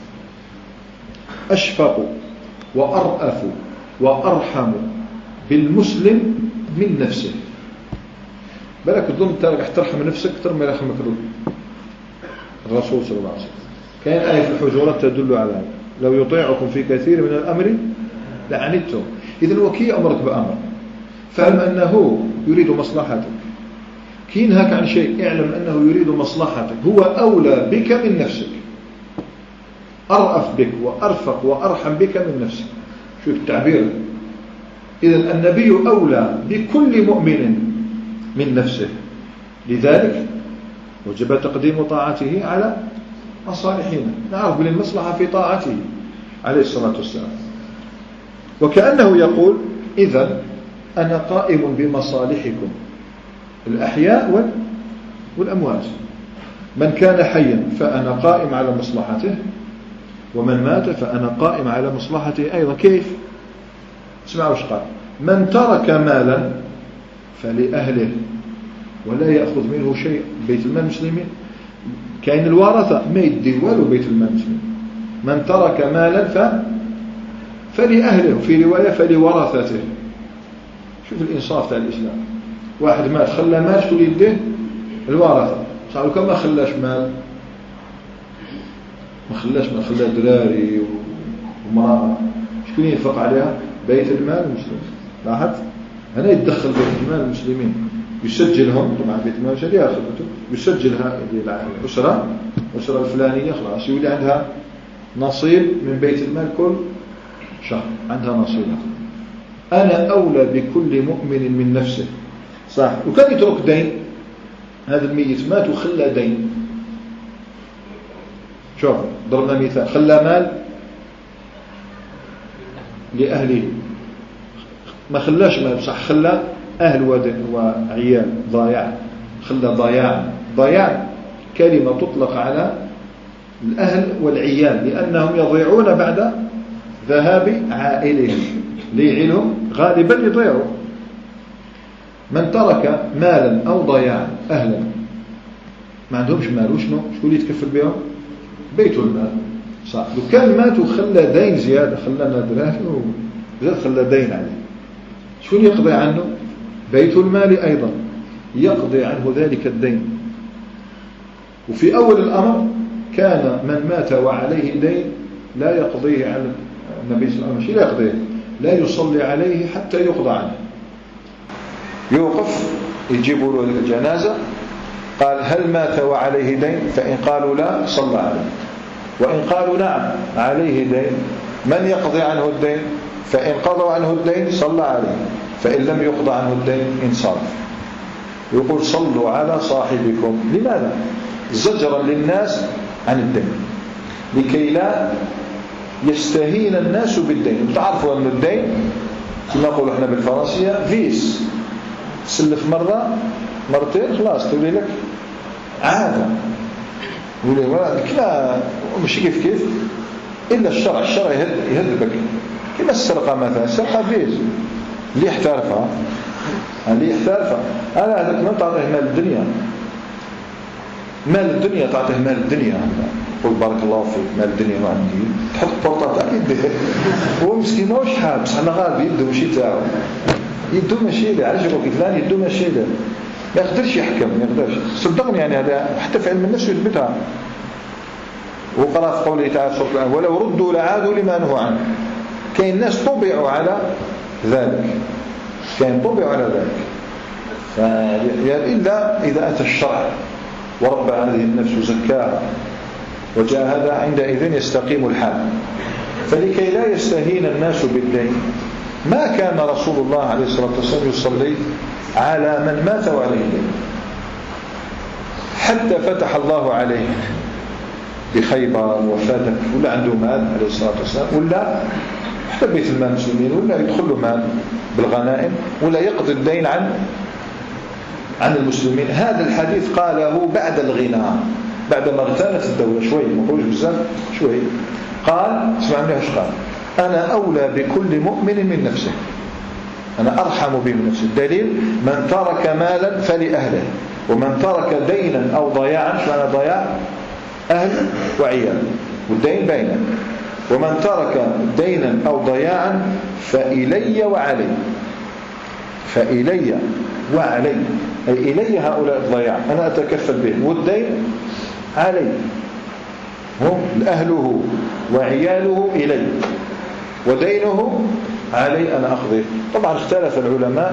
أشفق وأرأف وأرحم بالمسلم من نفسه. بالك تظن أنت راح ترحم نفسك أكثر ما يرحمك الرسول صلى الله عليه وسلم. كان آية في الحجرات تدل على هذا، لو يطيعكم في كثير من الأمر لعنتم. إذن هو كي أمرك بأمر فاعلم أنه يريد مصلحتك، كي ينهاك عن شيء اعلم أنه يريد مصلحتك، هو أولى بك من نفسك، أرأف بك وأرفق وأرحم بك من نفسك. شوف التعبير. إذن النبي أولى بكل مؤمن من نفسه، لذلك وجب تقديم طاعته على مصالحنا. نعرف بالمصلحة في طاعته عليه الصلاة والسلام. وكأنه يقول إذن أنا قائم بمصالحكم الأحياء والأموات. من كان حيا فأنا قائم على مصلحته، ومن مات فأنا قائم على مصلحته أيضا. كيف؟ اسمعوا ايش قال: من ترك مالا فلأهله ولا يأخذ منه شيء. بيت المال المسلمين كاين الورثة ما يدي والو بيت المال المسلمين. من ترك مالا فلأهله، في رواية فلورثته. شوف الإنصاف تاع الإسلام. واحد مات خلى مال، شكون يديه؟ الورثة. صاروا كما خلاش مال، ما خلاش مال، خلاه دراري ومرأة، شكون ينفق عليها؟ بيت المال المسلمين. لاحظت؟ هنا يتدخل بيت المال المسلمين، يسجلهم. طبعا بيت المال مش هذه خدمته، يسجلها الأسرة الفلانية، خلاص يولي عندها نصيب من بيت المال كل شهر، عندها نصيب. أنا أولى بكل مؤمن من نفسه. صح. وكان يترك دين، هذا الميت مات وخلى دين. شوف ضربنا مثال، خلى مال لأهله، ما خلاش مال بصح خلى أهل وعيال، ضايع، خلى ضياع. ضياع كلمة تطلق على الأهل والعيال لأنهم يضيعون بعد ذهاب عائلهم، ليعيلهم غالبا يضيعوا. من ترك مالا أو ضياعا، أهلا ما عندهمش مال، شكون اللي يتكفل بهم؟ بيت المال. صح، لو كان مات وخلى دين زيادة، خلى دراهم زاد خلى دين عليه، شكون يقضي عنه؟ بيت المال أيضا يقضي عنه ذلك الدين. وفي أول الأمر كان من مات وعليه دين لا يقضيه على النبي صلى الله عليه وسلم، لا يقضيه، لا يصلي عليه حتى يقضى عنه. يوقف يجيبوا له الجنازة، قال هل مات وعليه دين؟ فإن قالوا لا صلى عليه، وإن قالوا نعم عليه دين، من يقضي عنه الدين؟ فإن قضوا عنه الدين صلى عليه، فإن لم يقضى عنه الدين انصرف. يقول صلوا على صاحبكم. لماذا؟ زجرا للناس عن الدين، لكي لا يستهين الناس بالدين. تعرفوا أن الدين كما نقول احنا بالفرنسية فيس، سلف مرة مرتين خلاص تقول لك عادة، يقول لك لا مش كيف إلا الشرع يهذبك. كما السرقة مثلا، السرقة فيس، اللي يحترفها أنا هذاك ما تعطيه مال الدنيا، مال الدنيا تعطيه مال الدنيا، قل بارك الله فيك مال الدنيا ما عندي، تحط بورطة تاع يديه، هو مسكين ماهوش حاب، بصح انا غالب يده ماشي تاعو، يده ماشي له، علاش يقول فلان يده ماشي له، ما يقدرش يحكم، ما يقدرش. صدقني يعني هذا حتى في علم النفس يثبتها. وقرأ في قوله تعالى سورة الأنعام ولو ردوا لعادوا لما نهوا عنه. كاين الناس طبعوا على ذلك، إلا إذا أتى الشرع وربى هذه النفس وزكاها وجاء هذا، عندئذ يستقيم الحال. فلكي لا يستهين الناس بالدين ما كان رسول الله عليه الصلاة والسلام يصلي على من مات وعليه دين حتى فتح الله عليه بخيبر وفاتك، ولا عنده مال عليه الصلاة والسلام، ولا حتى بيت المال المسلمين، ولا يدخل له مال بالغنائم، ولا يقضي الدين عن المسلمين. هذا الحديث قاله بعد الغنى، بعد ما اغتنت الدولة شوي، ما قولش بزاف شوي. قال اسمعني ايش قال: أنا أولى بكل مؤمن من نفسه، أنا أرحم به من نفسه. الدليل: من ترك مالا فلأهله، ومن ترك دينا أو ضياعا، فأنا ضياع أهل وعيال والدين بينه، ومن ترك دينا أو ضياعا فإلي وعلي، فإلي وعلي، أي إلي هؤلاء الضياع، أنا أتكفل به، والدين علي، هم أهله وعياله إلي، ودينه علي أنا أخذه. طبعا اختلف العلماء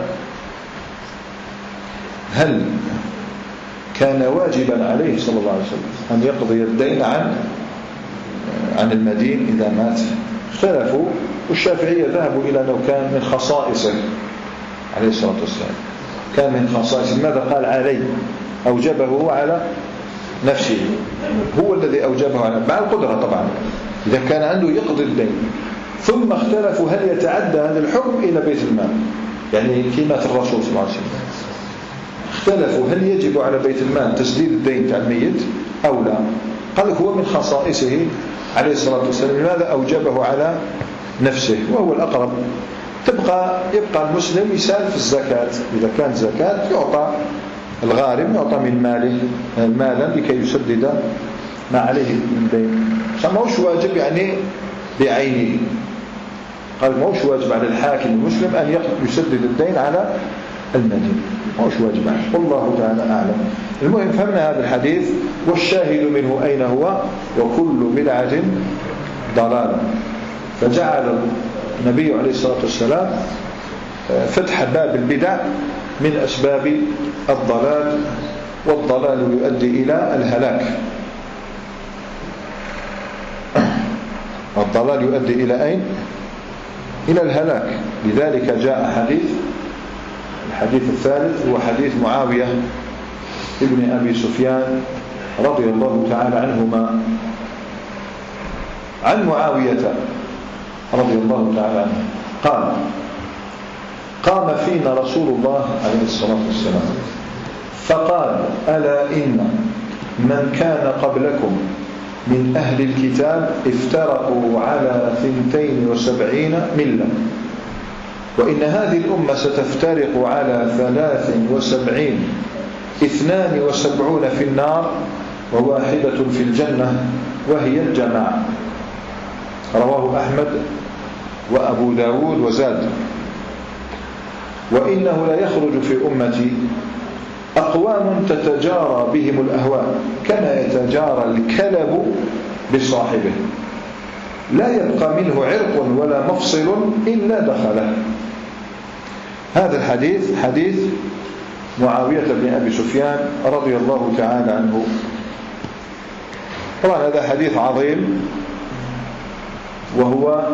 هل كان واجبا عليه صلى الله عليه وسلم أن يقضي الدين عن المدين إذا مات. اختلفوا، والشافعية ذهبوا إلى أنه كان من خصائصه عليه الصلاة والسلام، كان من خصائصه. ماذا قال علي؟ أوجبه على نفسه، هو الذي أوجبه على، مع القدرة طبعا إذا كان عنده يقضي الدين. ثم اختلفوا هل يتعدى هذا الحكم إلى بيت المال، يعني كلمة الرسول صلى الله عليه وسلم. اختلفوا هل يجب على بيت المال تسديد الدين تاع الميت أو لا. قال هو من خصائصه عليه الصلاة والسلام، لماذا أوجبه على نفسه وهو الأقرب. يبقى المسلم يسال في الزكاة، إذا كانت زكاة يعطى الغارم، يعطى من ماله مالا لكي يسدد ما عليه من دين. فماهوش واجب يعني بعينه، قال ماهوش واجب على الحاكم المسلم أن يسدد الدين على المدين، ماهوش واجب عليه، والله تعالى أعلم. المهم فهمنا هذا الحديث، والشاهد منه أين هو؟ وكل بدعة ضلالة. فجعل النبي عليه الصلاة والسلام فتح باب البدع من أسباب الضلال، والضلال يؤدي إلى الهلاك، والضلال يؤدي إلى أين؟ إلى الهلاك. لذلك جاء الحديث الثالث هو حديث معاوية ابن أبي سفيان رضي الله تعالى عنهما عن معاوية رضي الله تعالى عنه قال: قام فينا رسول الله عليه الصلاة والسلام فقال: ألا إن من كان قبلكم من أهل الكتاب افترقوا على 72 ملة، وإن هذه الأمة ستفترق على 72 في النار وواحدة في الجنة وهي الجماعة. رواه أحمد وأبو داود وزاد: وإنه لا يخرج في أمتي أقوام تتجارى بهم الأهواء كما يتجارى الكلب بصاحبه، لا يبقى منه عرق ولا مفصل إلا دخله. هذا الحديث حديث معاوية بن أبي سفيان رضي الله تعالى عنه. طبعا هذا حديث عظيم، وهو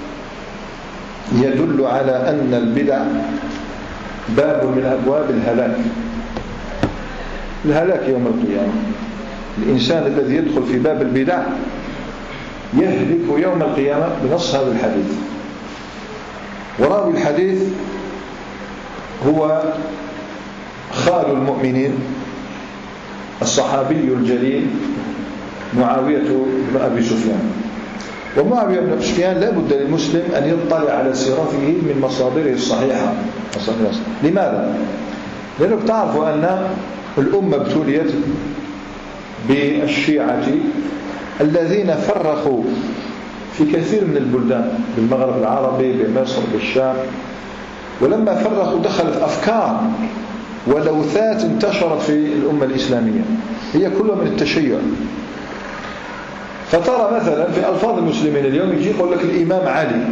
يدل على أن البدع باب من أبواب الهلاك يوم القيامة. الإنسان الذي يدخل في باب البدع يهلك يوم القيامة بنص هذا الحديث. وراوي الحديث هو خال المؤمنين الصحابي الجليل معاوية بن أبي سفيان. ومعاوية بن أبي سفيان لا بد للمسلم أن يطلع على سيرته من مصادره الصحيحة. لماذا؟ لأنك تعرفوا أن الأمة ابتليت بالشيعة الذين فرقوا في كثير من البلدان، بالمغرب العربي، بمصر، بالشام. ولما فرقوا دخلت أفكار ولوثات انتشرت في الأمة الإسلامية هي كلها من التشيع. فترى مثلا في ألفاظ المسلمين اليوم يجي يقول لك الإمام علي.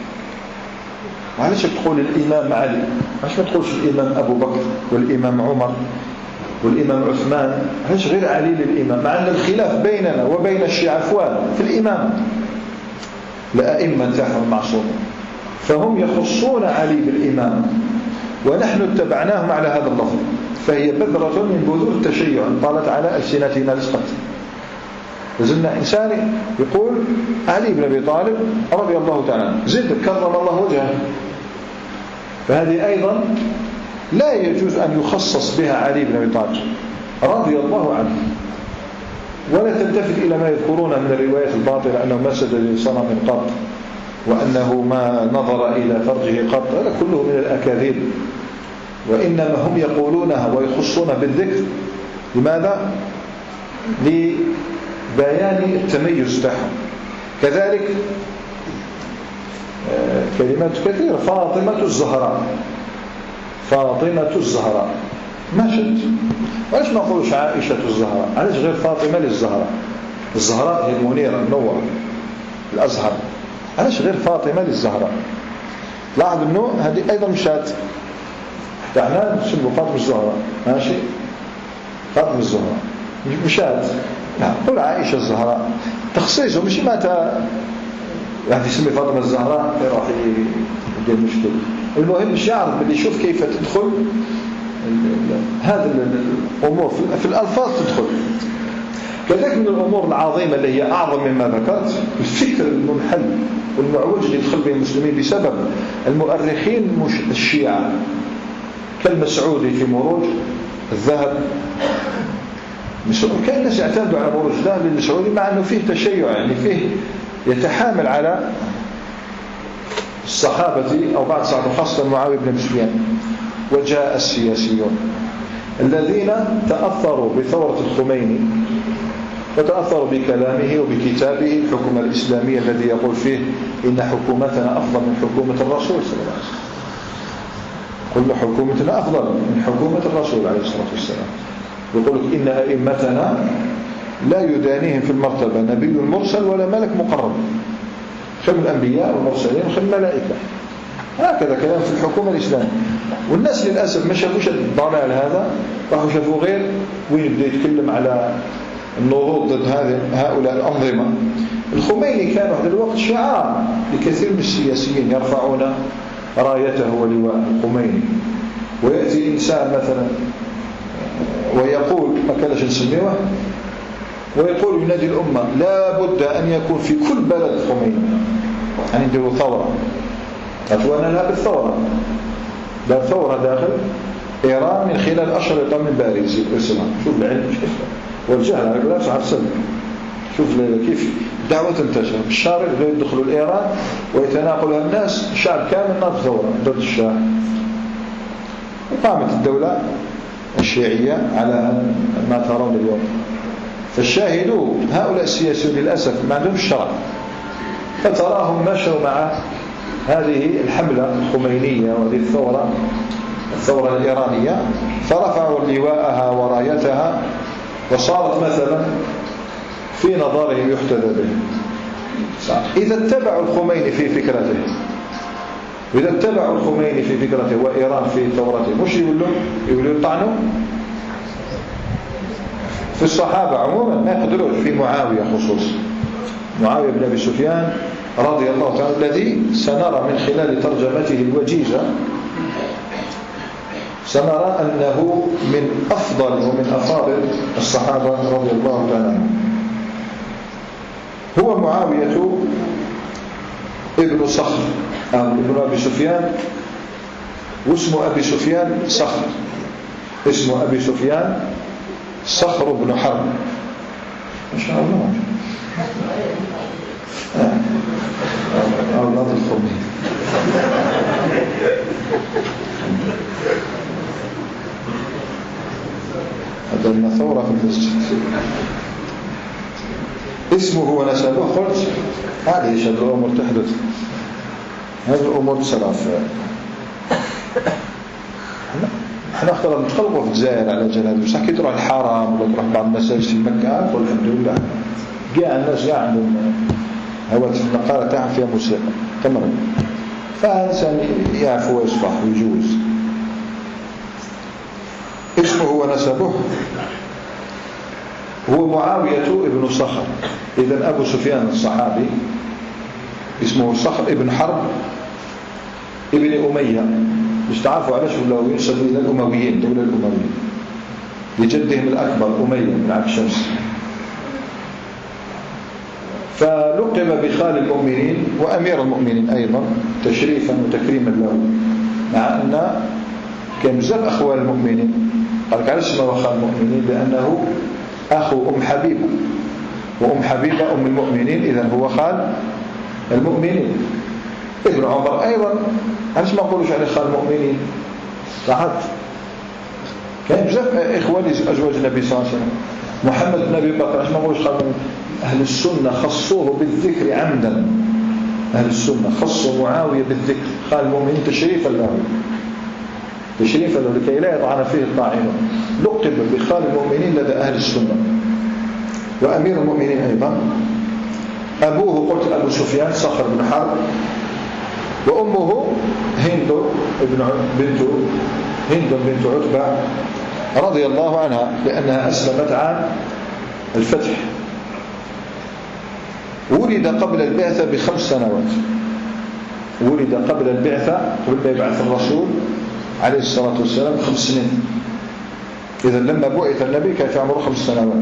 معلش تقول الإمام علي، علاش ما تقولش الإمام أبو بكر والإمام عمر والإمام عثمان؟ علاش غير علي للإمام؟ مع أن الخلاف بيننا وبين الشيعة أفوال في الإمام، لأئمة تاعهم المعصومين، فهم يخصون علي بالإمام ونحن اتبعناهم على هذا اللفظ. فهي بذرة من بذور التشيع طالت على ألسنتنا رزقت. لازلنا إنسان يقول علي بن أبي طالب رضي الله تعالى عنه، زد كرم الله وجهه، فهذه أيضا لا يجوز أن يخصص بها علي بن أبي طالب رضي الله عنه، ولا تلتفت إلى ما يذكرون من الروايات الباطلة أنه ما سجد لصنم قط وأنه ما نظر إلى فرجه قط. هذا كله من الأكاذيب، وإنما هم يقولونها ويخصون بالذكر. لماذا؟ لبيان التميز تاعهم. كذلك كلمات كثيرة: فاطمة الزهراء، فاطمة الزهراء، ما شد. وعلاش ما نقولش عائشة الزهراء؟ علاش غير فاطمة للزهراء؟ الزهراء هي المنيرة النور الأزهر، علاش غير فاطمة للزهراء؟ لاحظ أنه هذه أيضا مشات، حتى احنا نسموا فاطمة الزهراء، ماشي؟ فاطمة الزهراء مشات، لا قل عائشة الزهراء، تخصيصه مش متى يعني تسمي فاطمة الزهراء راح يدير مشكلة. المهم مش يعرف بدي يشوف كيف تدخل هذه الأمور في الألفاظ تدخل. كذلك من الأمور العظيمة اللي هي أعظم مما ذكرت الفكر المنحل والمعوج اللي يدخل به المسلمين بسبب المؤرخين مش الشيعة كالمسعودي في مروج الذهب. كان الناس يعتمدوا على مروج الذهب للمسعودي مع أنه فيه تشيع، يعني فيه يتحامل على الصحابة أو بعض الصحابة خاصة معاوية بن سفيان. وجاء السياسيون الذين تأثروا بثورة الخميني وتأثروا بكلامه وبكتابه الحكومة الإسلامية الذي يقول فيه إن حكومتنا أفضل من حكومة الرسول صلى الله عليه وسلم. قل حكومتنا أفضل من حكومة الرسول عليه الصلاة والسلام. يقول لك إن أئمتنا لا يدانيهم في المرتبة نبي مرسل ولا ملك مقرب، خير الأنبياء والمرسلين وخير الملائكة. هكذا كلام في الحكومة الإسلامية. والناس للأسف ما شافوش الضلال هذا، راحوا شافوا غير وين يبدأ يتكلم على النهوض ضد هؤلاء الأنظمة. الخميني كان واحد الوقت شعار لكثير من السياسيين يرفعون رايته ولواء الخميني. ويأتي إنسان مثلا ويقول ما كانش نسميوه، ويقول ينادي الأمة لا بد أن يكون في كل بلد خميني، يعني نديروا ثورة. أتوانا لا بالثورة، لا ثورة داخل إيران من خلال أشرطة من باريس الإسلام. شوف العلم والجهل على كلام صعب سنة. شوف كيف دعوة تنتشر بالشارع غير يدخلوا الإيران ويتناقلها الناس، الشعب كامل ناض ثورة ضد الشاه. وقامت الدولة الشيعية على ما ترون اليوم. فالشاهدوا هؤلاء السياسيون للأسف ما عندهم الشرع، فتراهم مشوا مع هذه الحملة الخمينية وهذه الثورة الإيرانية، فرفعوا لواءها ورايتها وصارت مثلا في نظرهم يحتذى به. إذا اتبعوا الخميني في فكرته، وإذا اتبعوا الخميني في فكرته وإيران في ثورته، مش يقولوا يطعنوا في الصحابة عموما، ما يقدروش في معاوية خصوصا. معاوية بن أبي سفيان رضي الله تعالى الذي سنرى من خلال ترجمته الوجيزة سنرى أنه من أفضل ومن أفاضل الصحابة رضي الله تعالى عنهم. هو معاوية ابن صخر أو ابن أبي سفيان، واسم أبي سفيان صخر، اسم أبي سفيان صخر بن حرب. ما شاء الله أولاد الخميني. هذا المثورة في المسجد. اسمه ونسبه قلت هذه شد الأمور تحدث، هذه الأمور تصرف. احنا اخترنا نتقلبوا في الجزائر على جنازة، بصح كي تروح الحرم ولا تروح بعض المساجد في مكة قول الحمد لله كاع الناس كاع عندهم هواتف النقالة تاعهم فيها موسيقى تمرد، فالإنسان يعفو ويصفح ويجوز. اسمه ونسبه هو معاوية ابن صخر. إذن أبو سفيان الصحابي اسمه صخر ابن حرب ابن أمية، مش تعرفوا علاش ولاو ينسبوا إلى الأمويين، الدولة الأموية، لجدهم الأكبر أمية بن عبد الشمس، فلقب بخال المؤمنين وأمير المؤمنين أيضا تشريفا وتكريما له، مع أن كان بزاف أخوال المؤمنين. قال لك علاش اسمه خال المؤمنين؟ لأنه أخو أم حبيبة، وأم حبيبة أم المؤمنين، إذن هو خال المؤمنين. ابن عمر أيضا علاش ما نقولوش عليه خال المؤمنين؟ صحت كان بزاف إخوان أزواج النبي صلى الله عليه وسلم. محمد بن أبي بكر علاش ما نقولوش خال المؤمنين؟ أهل السنة خصوه بالذكر عمدا، أهل السنة خصوا معاوية بالذكر خال المؤمنين تشريفا له، تشريفا له لكي لا يطعن فيه الطاعنون. لقب بخال المؤمنين لدى أهل السنة وأمير المؤمنين أيضا. أبوه قلت أبو سفيان صخر بن حرب، وأمه هند بنت عتبة رضي الله عنها، لأنها أسلمت عام الفتح. ولد قبل البعثة ب5 سنوات، ولد قبل البعثة، قبل ما يبعث الرسول عليه الصلاة والسلام 5 سنين. إذن لما بعث النبي كان في عمره 5 سنوات.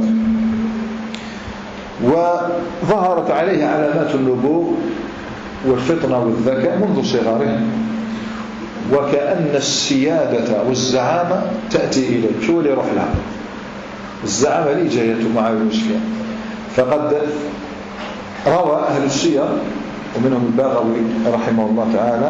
وظهرت عليه علامات النبوة والفطنة والذكاء منذ صغره، وكأن السيادة والزعامة تأتي إليه. شو اللي يروح لها الزعامة لي جاية معاوية بن سفيان. فقد روى أهل السير ومنهم الباغوي رحمه الله تعالى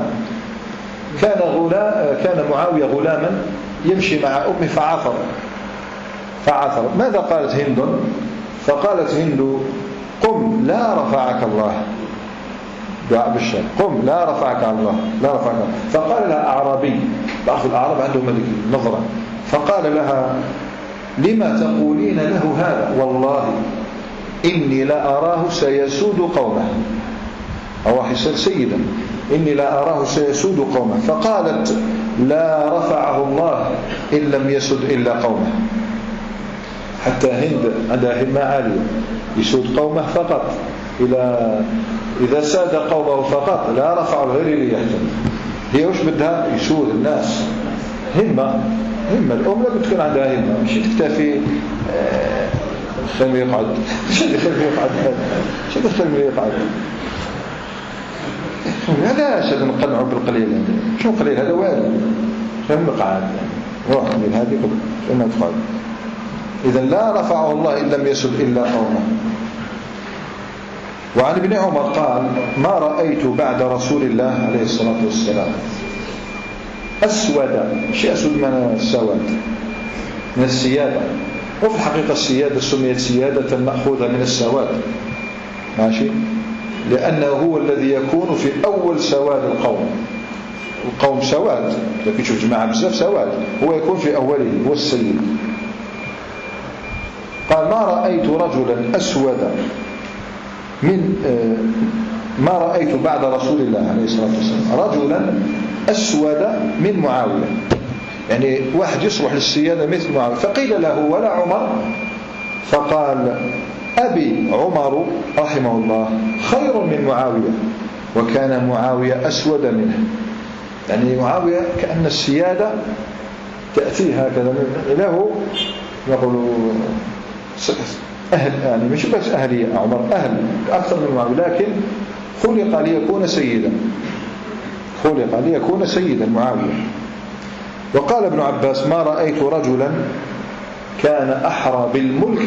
كان معاوية غلاما يمشي مع أمه فعثر. ماذا قالت هند؟ فقالت هند قم لا رفعك الله، دعاء بالشر، قم لا رفعك الله، لا رفعك الله. فقال لها أعرابي، بعض الأعراب عندهم هذه النظرة، فقال لها لما تقولين له هذا؟ والله إني لا أراه سيسود قومه، أو حسن سيدا، إني لا أراه سيسود قومه. فقالت لا رفعه الله إن لم يسد إلا قومه. حتى هند عندها همة عالية، يسود قومه فقط، إذا ساد قومه فقط لا رفع الغير ليحتم. هي وش بدها؟ يسود الناس، همة الأم لا تكون عندها همة، مش تكتفي خلي يقعد خلي يقعد هذا شد نقنعه بالقليل شو قليل هذا والو خلي نقعد روح من هذه قلنا تقعد. إذا لا رفعه الله إن لم يسد إلا قومه. وعن ابن عمر قال ما رأيت بعد رسول الله عليه الصلاة والسلام أسود، شيء أسود من السواد من السيادة، وفي الحقيقة السيادة سميت سيادة مأخوذة من السواد ماشي، لأنه هو الذي يكون في أول سواد القوم سواد، لكن تشوف جماعة بزاف سواد، هو يكون في أوله، هو السيد. قال ما رأيت رجلا أسود ما رأيت بعد رسول الله عليه الصلاة والسلام رجلا أسود من معاوية، يعني واحد يصلح للسيادة مثل معاوية. فقيل له ولا عمر؟ فقال أبي عمر رحمه الله خير من معاوية، وكان معاوية أسود منه. يعني معاوية كأن السيادة تأتي هكذا له، يقولوا أهل، يعني مش بس أهلية، عمر أهل أكثر من معاوية، لكن خلق ليكون سيدا معاوية. وقال ابن عباس ما رأيت رجلا كان أحرى بالملك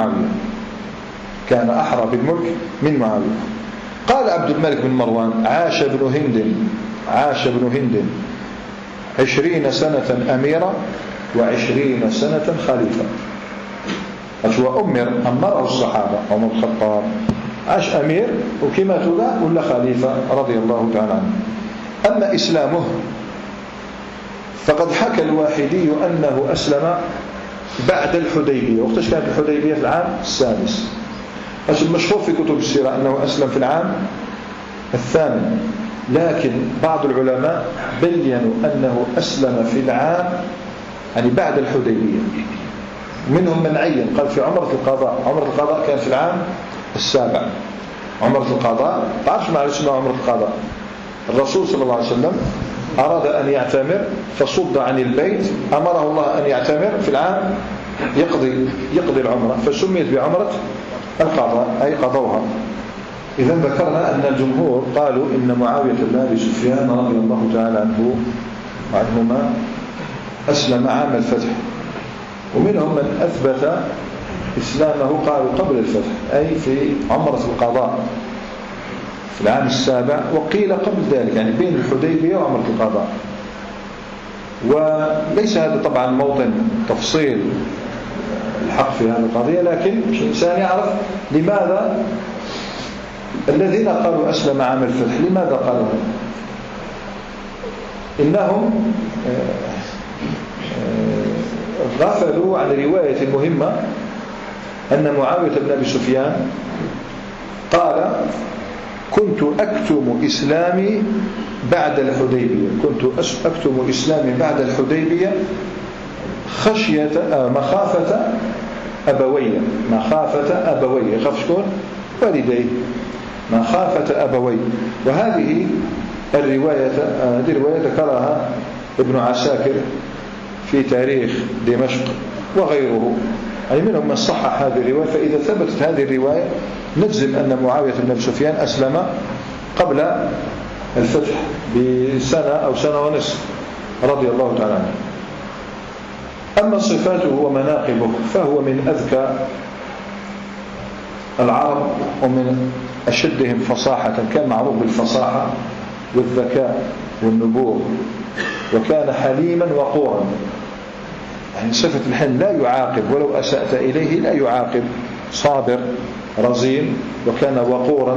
من معاوية. قال عبد الملك بن مروان عاش ابن هند 20 سنة أميرا و20 سنة خليفة. هو أمره الصحابة، عمر الخطاب عاش أمير وكما تقول ولا خليفة رضي الله تعالى عنه. أما إسلامه فقد حكى الواحدي أنه أسلم بعد الحديبية. وقتاش كانت الحديبية؟ في العام السادس. المشهور في كتب السيرة أنه أسلم في العام الثامن، لكن بعض العلماء بيّنوا أنه أسلم في العام يعني بعد الحديبية. منهم من عين قال في عمرة القضاء كان في العام السابع. عمرة القضاء تعرف ما اسمها عمرة القضاء؟ الرسول صلى الله عليه وسلم أراد أن يعتمر فصد عن البيت، أمره الله أن يعتمر في العام يقضي العمرة، فسميت بعمرة القضاء أي قضوها. إذا ذكرنا أن الجمهور قالوا إن معاوية بن أبي سفيان رضي الله تعالى عنه وعنهما أسلم عام الفتح، ومنهم من أثبت إسلامه قالوا قبل الفتح أي في عمرة القضاء في العام السابع، وقيل قبل ذلك يعني بين الحديبية وعمرة القضاء. وليس هذا طبعا موطن تفصيل الحق في هذه القضية، لكن الإنسان يعرف لماذا الذين قالوا أسلم عام الفتح لماذا قالوا إنهم غفلوا عن رواية مهمة أن معاوية بن أبي سفيان قال كنت أكتم إسلامي بعد الحديبية، خشية مخافة أبوي خاف شكون؟ والديه، مخافة أبوي. وهذه الرواية ذكرها ابن عساكر في تاريخ دمشق وغيره، أي منهم من صحح هذه الرواية. فإذا ثبتت هذه الرواية نجزم أن معاوية بن أبي سفيان أسلم قبل الفتح بسنة أو سنة ونصف رضي الله تعالى عنه. أما صفاته ومناقبه فهو من أذكى العرب ومن أشدهم فصاحة، كان معروف بالفصاحة والذكاء والنبوغ، وكان حليما وقورا، يعني صفة الحلم لا يعاقب ولو أسأت إليه لا يعاقب، صابر رزين، وكان وقورا.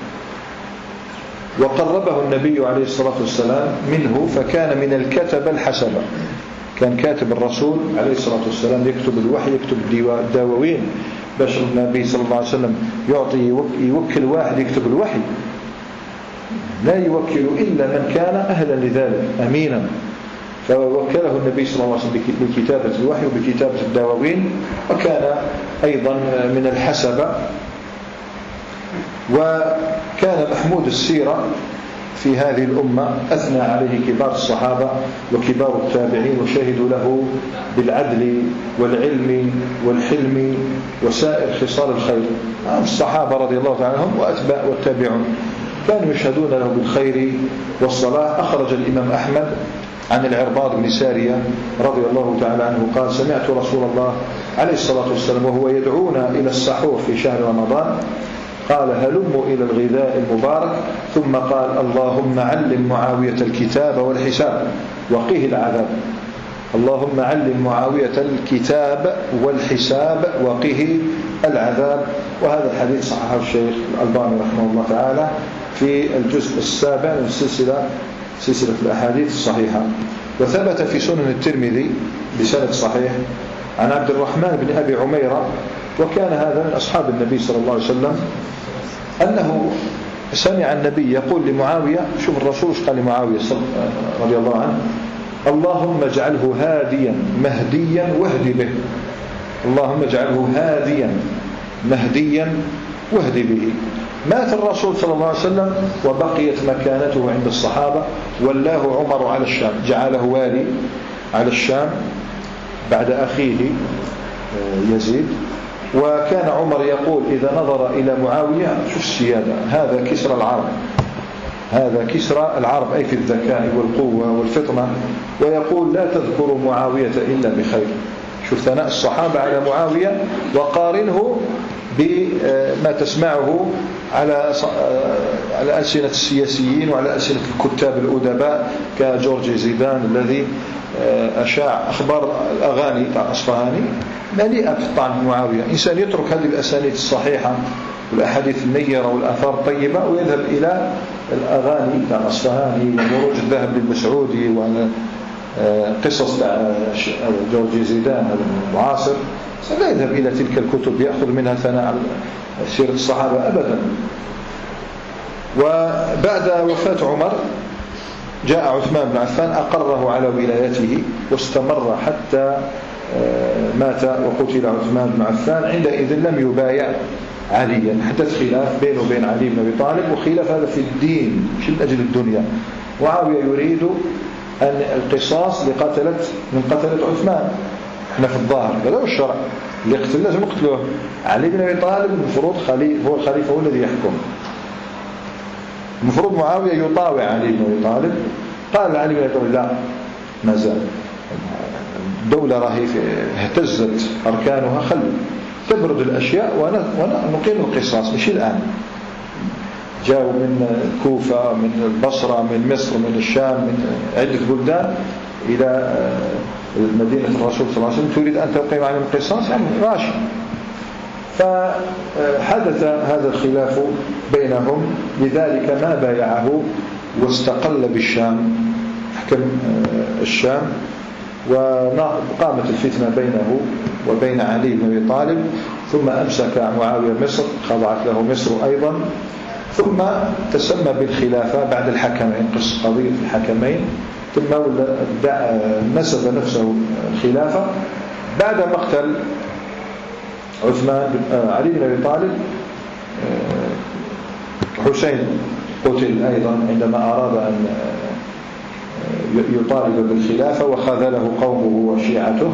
وقربه النبي عليه الصلاة والسلام منه، فكان من الكتب الحسبة، كان كاتب الرسول عليه الصلاة والسلام يكتب الوحي، يكتب الدواوين، باش النبي صلى الله عليه وسلم يوكل واحد يكتب الوحي، لا يوكل إلا من كان أهلا لذلك أمينا، فوكله النبي صلى الله عليه وسلم بكتابة الوحي وبكتابة الدواوين، وكان أيضا من الحسبة. وكان محمود السيرة في هذه الأمة أثنى عليه كبار الصحابة وكبار التابعين وشهدوا له بالعدل والعلم والحلم وسائر خصال الخير. الصحابة رضي الله تعالى عنهم وأتباع والتابعون كانوا يشهدون له بالخير والصلاح. أخرج الإمام أحمد عن العرباض بن سارية رضي الله تعالى عنه قال: سمعت رسول الله عليه الصلاة والسلام وهو يدعونا إلى السحور في شهر رمضان قال: هلموا إلى الغذاء المبارك، ثم قال: اللهم علم معاوية الكتاب والحساب وقه العذاب. اللهم علم معاوية الكتاب والحساب وقه العذاب. وهذا الحديث صححه الشيخ الألباني رحمه الله تعالى في الجزء السابع من سلسلة الأحاديث الصحيحة. وثبت في سنن الترمذي بسند صحيح عن عبد الرحمن بن أبي عميرة، وكان هذا من أصحاب النبي صلى الله عليه وسلم، أنه سمع النبي يقول لمعاوية، شوف الرسول قال لمعاوية رضي الله عنه: اللهم اجعله هاديا مهديا واهد به. اللهم اجعله هاديا مهديا واهد به. مات الرسول صلى الله عليه وسلم وبقيت مكانته عند الصحابة، ولاه عمر على الشام، جعله والي على الشام بعد أخيه يزيد. وكان عمر يقول إذا نظر إلى معاوية: شوف السيادة، هذا كسرى العرب، هذا كسرى العرب، أي في الذكاء والقوة والفطنة. ويقول: لا تذكروا معاوية إلا بخير. شوف ثناء الصحابة على معاوية، وقارنه بما تسمعه على ألسنة السياسيين وعلى ألسنة الكتاب الأدباء كجورج زيدان الذي أشاع أخبار الأغاني تاع أصفهاني مليئة بالطعن بمعاوية. إنسان يترك هذه الأسانيد الصحيحة والأحاديث النيرة والآثار الطيبة ويذهب إلى الأغاني تاع أصفهاني ومروج الذهب للمسعودي وقصص تاع جورج زيدان هذا المعاصر، لا يذهب إلى تلك الكتب يأخذ منها ثناء سيرة الصحابة أبدا. وبعد وفاة عمر جاء عثمان بن عفان أقره على ولايته واستمر حتى مات وقتل عثمان بن عفان. عندئذ لم يبايع عليا، حدث خلاف بينه وبين علي بن أبي طالب، وخلاف هذا في الدين مش من أجل الدنيا. معاوية يريد أن القصاص من قتلة عثمان. احنا في الظاهر هذا هو الشرع، اللي يقتل لازم يقتلوه. علي بن أبي طالب المفروض هو الخليفة، هو الذي يحكم. المفروض معاوية يطاوع علي بن أبي طالب. قال علي بن أبي طالب: لا، ما زال الدولة راهي اهتزت أركانها، تبرد الأشياء ونقيم القصاص، مش الآن. جاءوا من الكوفة، من البصرة، من مصر، من الشام، من عدة بلدان إلى مدينة الرسول صلى الله عليه وسلم، تريد أن تقيم عليهم القصاص، يعني ماشي. فحدث هذا الخلاف بينهم، لذلك ما بايعه واستقل بالشام، حكم الشام، وقامت الفتنة بينه وبين علي بن أبي طالب. ثم أمسك معاوية مصر، خضعت له مصر أيضا، ثم تسمى بالخلافة بعد الحكمين، قضية الحكمين، ثم نسب نفسه الخلافة. بعد مقتل علي بن أبي طالب، حسين قتل أيضا عندما أراد أن يطالب بالخلافة، وخذله قومه وشيعته.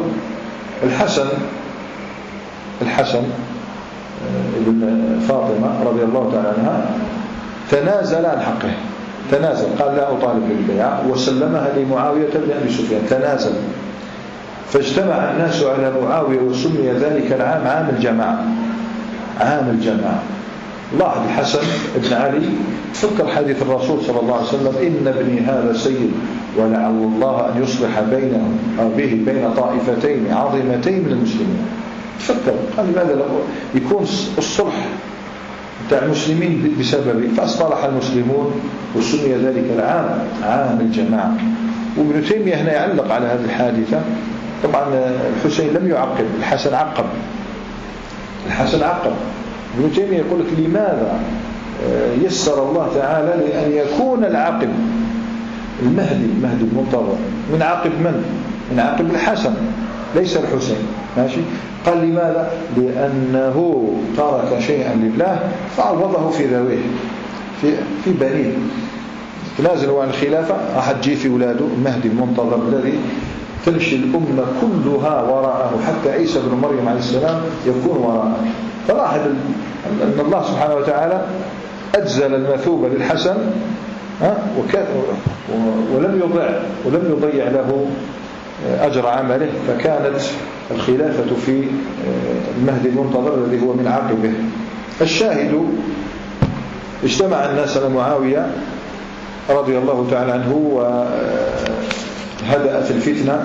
الحسن ابن فاطمة رضي الله تعالى عنها تنازل عن حقه، قال: لا أطالب بالبيعة، وسلمها لمعاوية بن أبي سفيان، تنازل. فاجتمع الناس على معاوية، وسمي ذلك العام عام الجماعة. لاحظ الحسن بن علي تفكر حديث الرسول صلى الله عليه وسلم: إن ابني هذا سيد ولعل الله أن يصلح بين طائفتين عظيمتين من المسلمين. تفكر قال: لماذا لا يكون الصلح بتاع المسلمين بسببه؟ فاصطلح المسلمون وسمي ذلك العام عام الجماعة. وابن تيمية هنا يعلق على هذه الحادثة. طبعا الحسين لم يعقب، الحسن عقب. ابن تيمية يقول لك: لماذا يسر الله تعالى لأن يكون العاقب المهدي المنتظر من عاقب من؟ من عاقب الحسن، ليس الحسين. ماشي. قال: لماذا؟ لأنه ترك شيئا لله فعوضه في ذويه، في بنيه. تنازلوا عن الخلافة راح تجي في ولاده المهدي المنتظر الذي تمشي الأمة كلها وراءه، حتى عيسى بن مريم عليه السلام يكون وراءه. فلاحظ أن الله سبحانه وتعالى أجزل المثوبة للحسن ولم يضيع له أجر عمله، فكانت الخلافة في المهدي المنتظر الذي هو من عقبه. الشاهد اجتمع الناس على معاوية رضي الله تعالى عنه وهدأت الفتنة،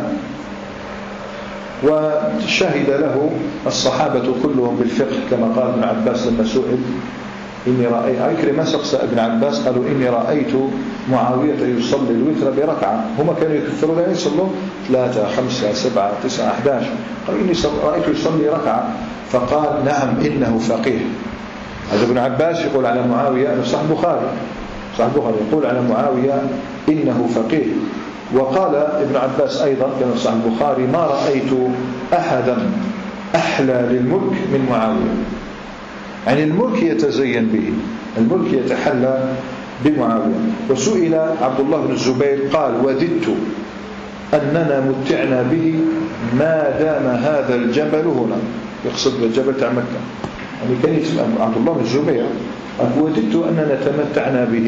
وشهد له الصحابة كلهم بالفقه كما قال ابن عباس لما سئل إني رأيت عكرمة سقس ابن عباس قالوا إني رأيت معاوية يصلي الوتر بركعة. هم كانوا يكثرون أن يصلوا 3 5 7 9 11، قالوا إني رأيت يصلي ركعة، فقال نعم إنه فقيه. هذا ابن عباس يقول على معاوية، صح البخاري يقول على معاوية إنه فقيه. وقال ابن عباس أيضا كما صح البخاري ما رأيت أحدا أحلى للملك من معاوية، يعني الملك يتزين به، الملك يتحلى بمعاوية. وسئل عبد الله بن الزبير قال وددت أننا متعنا به ما دام هذا الجبل هنا، يقصد الجبل تاع مكة، يعني كان يسمع عبد الله بن الزبير وددت أننا تمتعنا به.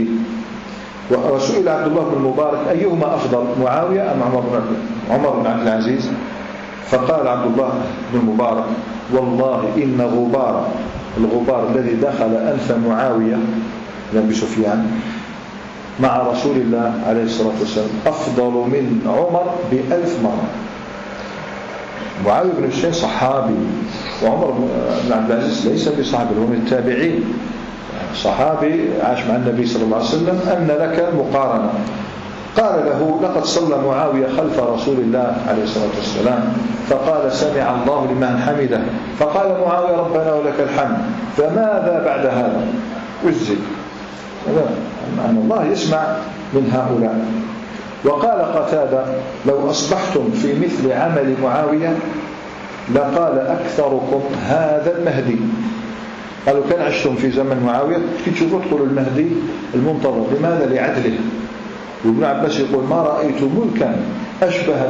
وسئل عبد الله بن المبارك أيهما أفضل معاوية أم عمر بن عبد العزيز؟ فقال عبد الله بن المبارك والله إن الغبار الذي دخل أنف معاوية بن أبي سفيان مع رسول الله عليه الصلاة والسلام أفضل من عمر ب1000 مرة. معاوية بن سفيان صحابي، وعمر بن عبد العزيز ليس بصحابي، هو من التابعين، صحابي عاش مع النبي صلى الله عليه وسلم. أن لك مقارنة. قال له لقد صلى معاوية خلف رسول الله عليه الصلاة والسلام فقال سمع الله لمن حمده، فقال معاوية ربنا ولك الحمد، فماذا بعد هذا؟ أجزل أن الله يسمع من هؤلاء. وقال قتادة لو أصبحتم في مثل عمل معاوية لقال أكثركم هذا المهدي. قالوا كان عشتم في زمن معاوية كي تشوفوا تقولوا المهدي المنتظر، لماذا؟ لعدله. وابن عباس يقول ما رأيت ملكا أشبه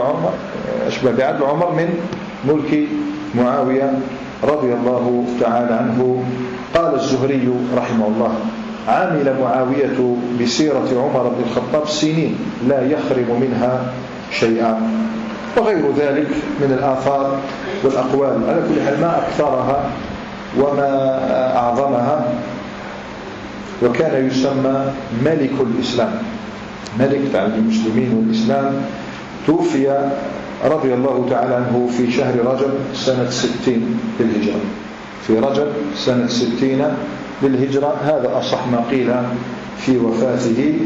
بعدل عمر من ملك معاوية رضي الله تعالى عنه. قال الزهري رحمه الله عامل معاوية بسيرة عمر بن الخطاب سنين لا يخرم منها شيئا، وغير ذلك من الآثار والأقوال. على كل حال ما أكثرها وما أعظمها. وكان يسمى ملك الإسلام، ملك تعالى المسلمين والإسلام. توفي رضي الله تعالى عنه في شهر رجب سنة 60 للهجرة، في رجب سنة 60 للهجرة. هذا أصح ما قيل في وفاته.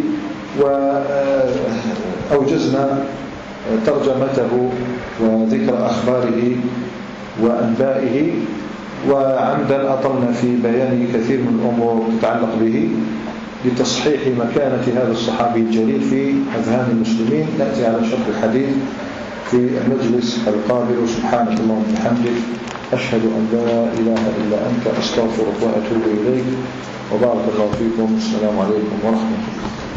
وأوجزنا ترجمته وذكر أخباره وأنبائه، وعمدا أطلنا في بيان كثير من الأمور تتعلق به لتصحيح مكانة هذا الصحابي الجليل في أذهان المسلمين. نأتي على شرح الحديث في المجلس القابل. سبحانك اللهم وبحمدك أشهد أن لا إله إلا أنت أستغفرك وأتوب إليك، وبارك الله فيكم. السلام عليكم ورحمة الله.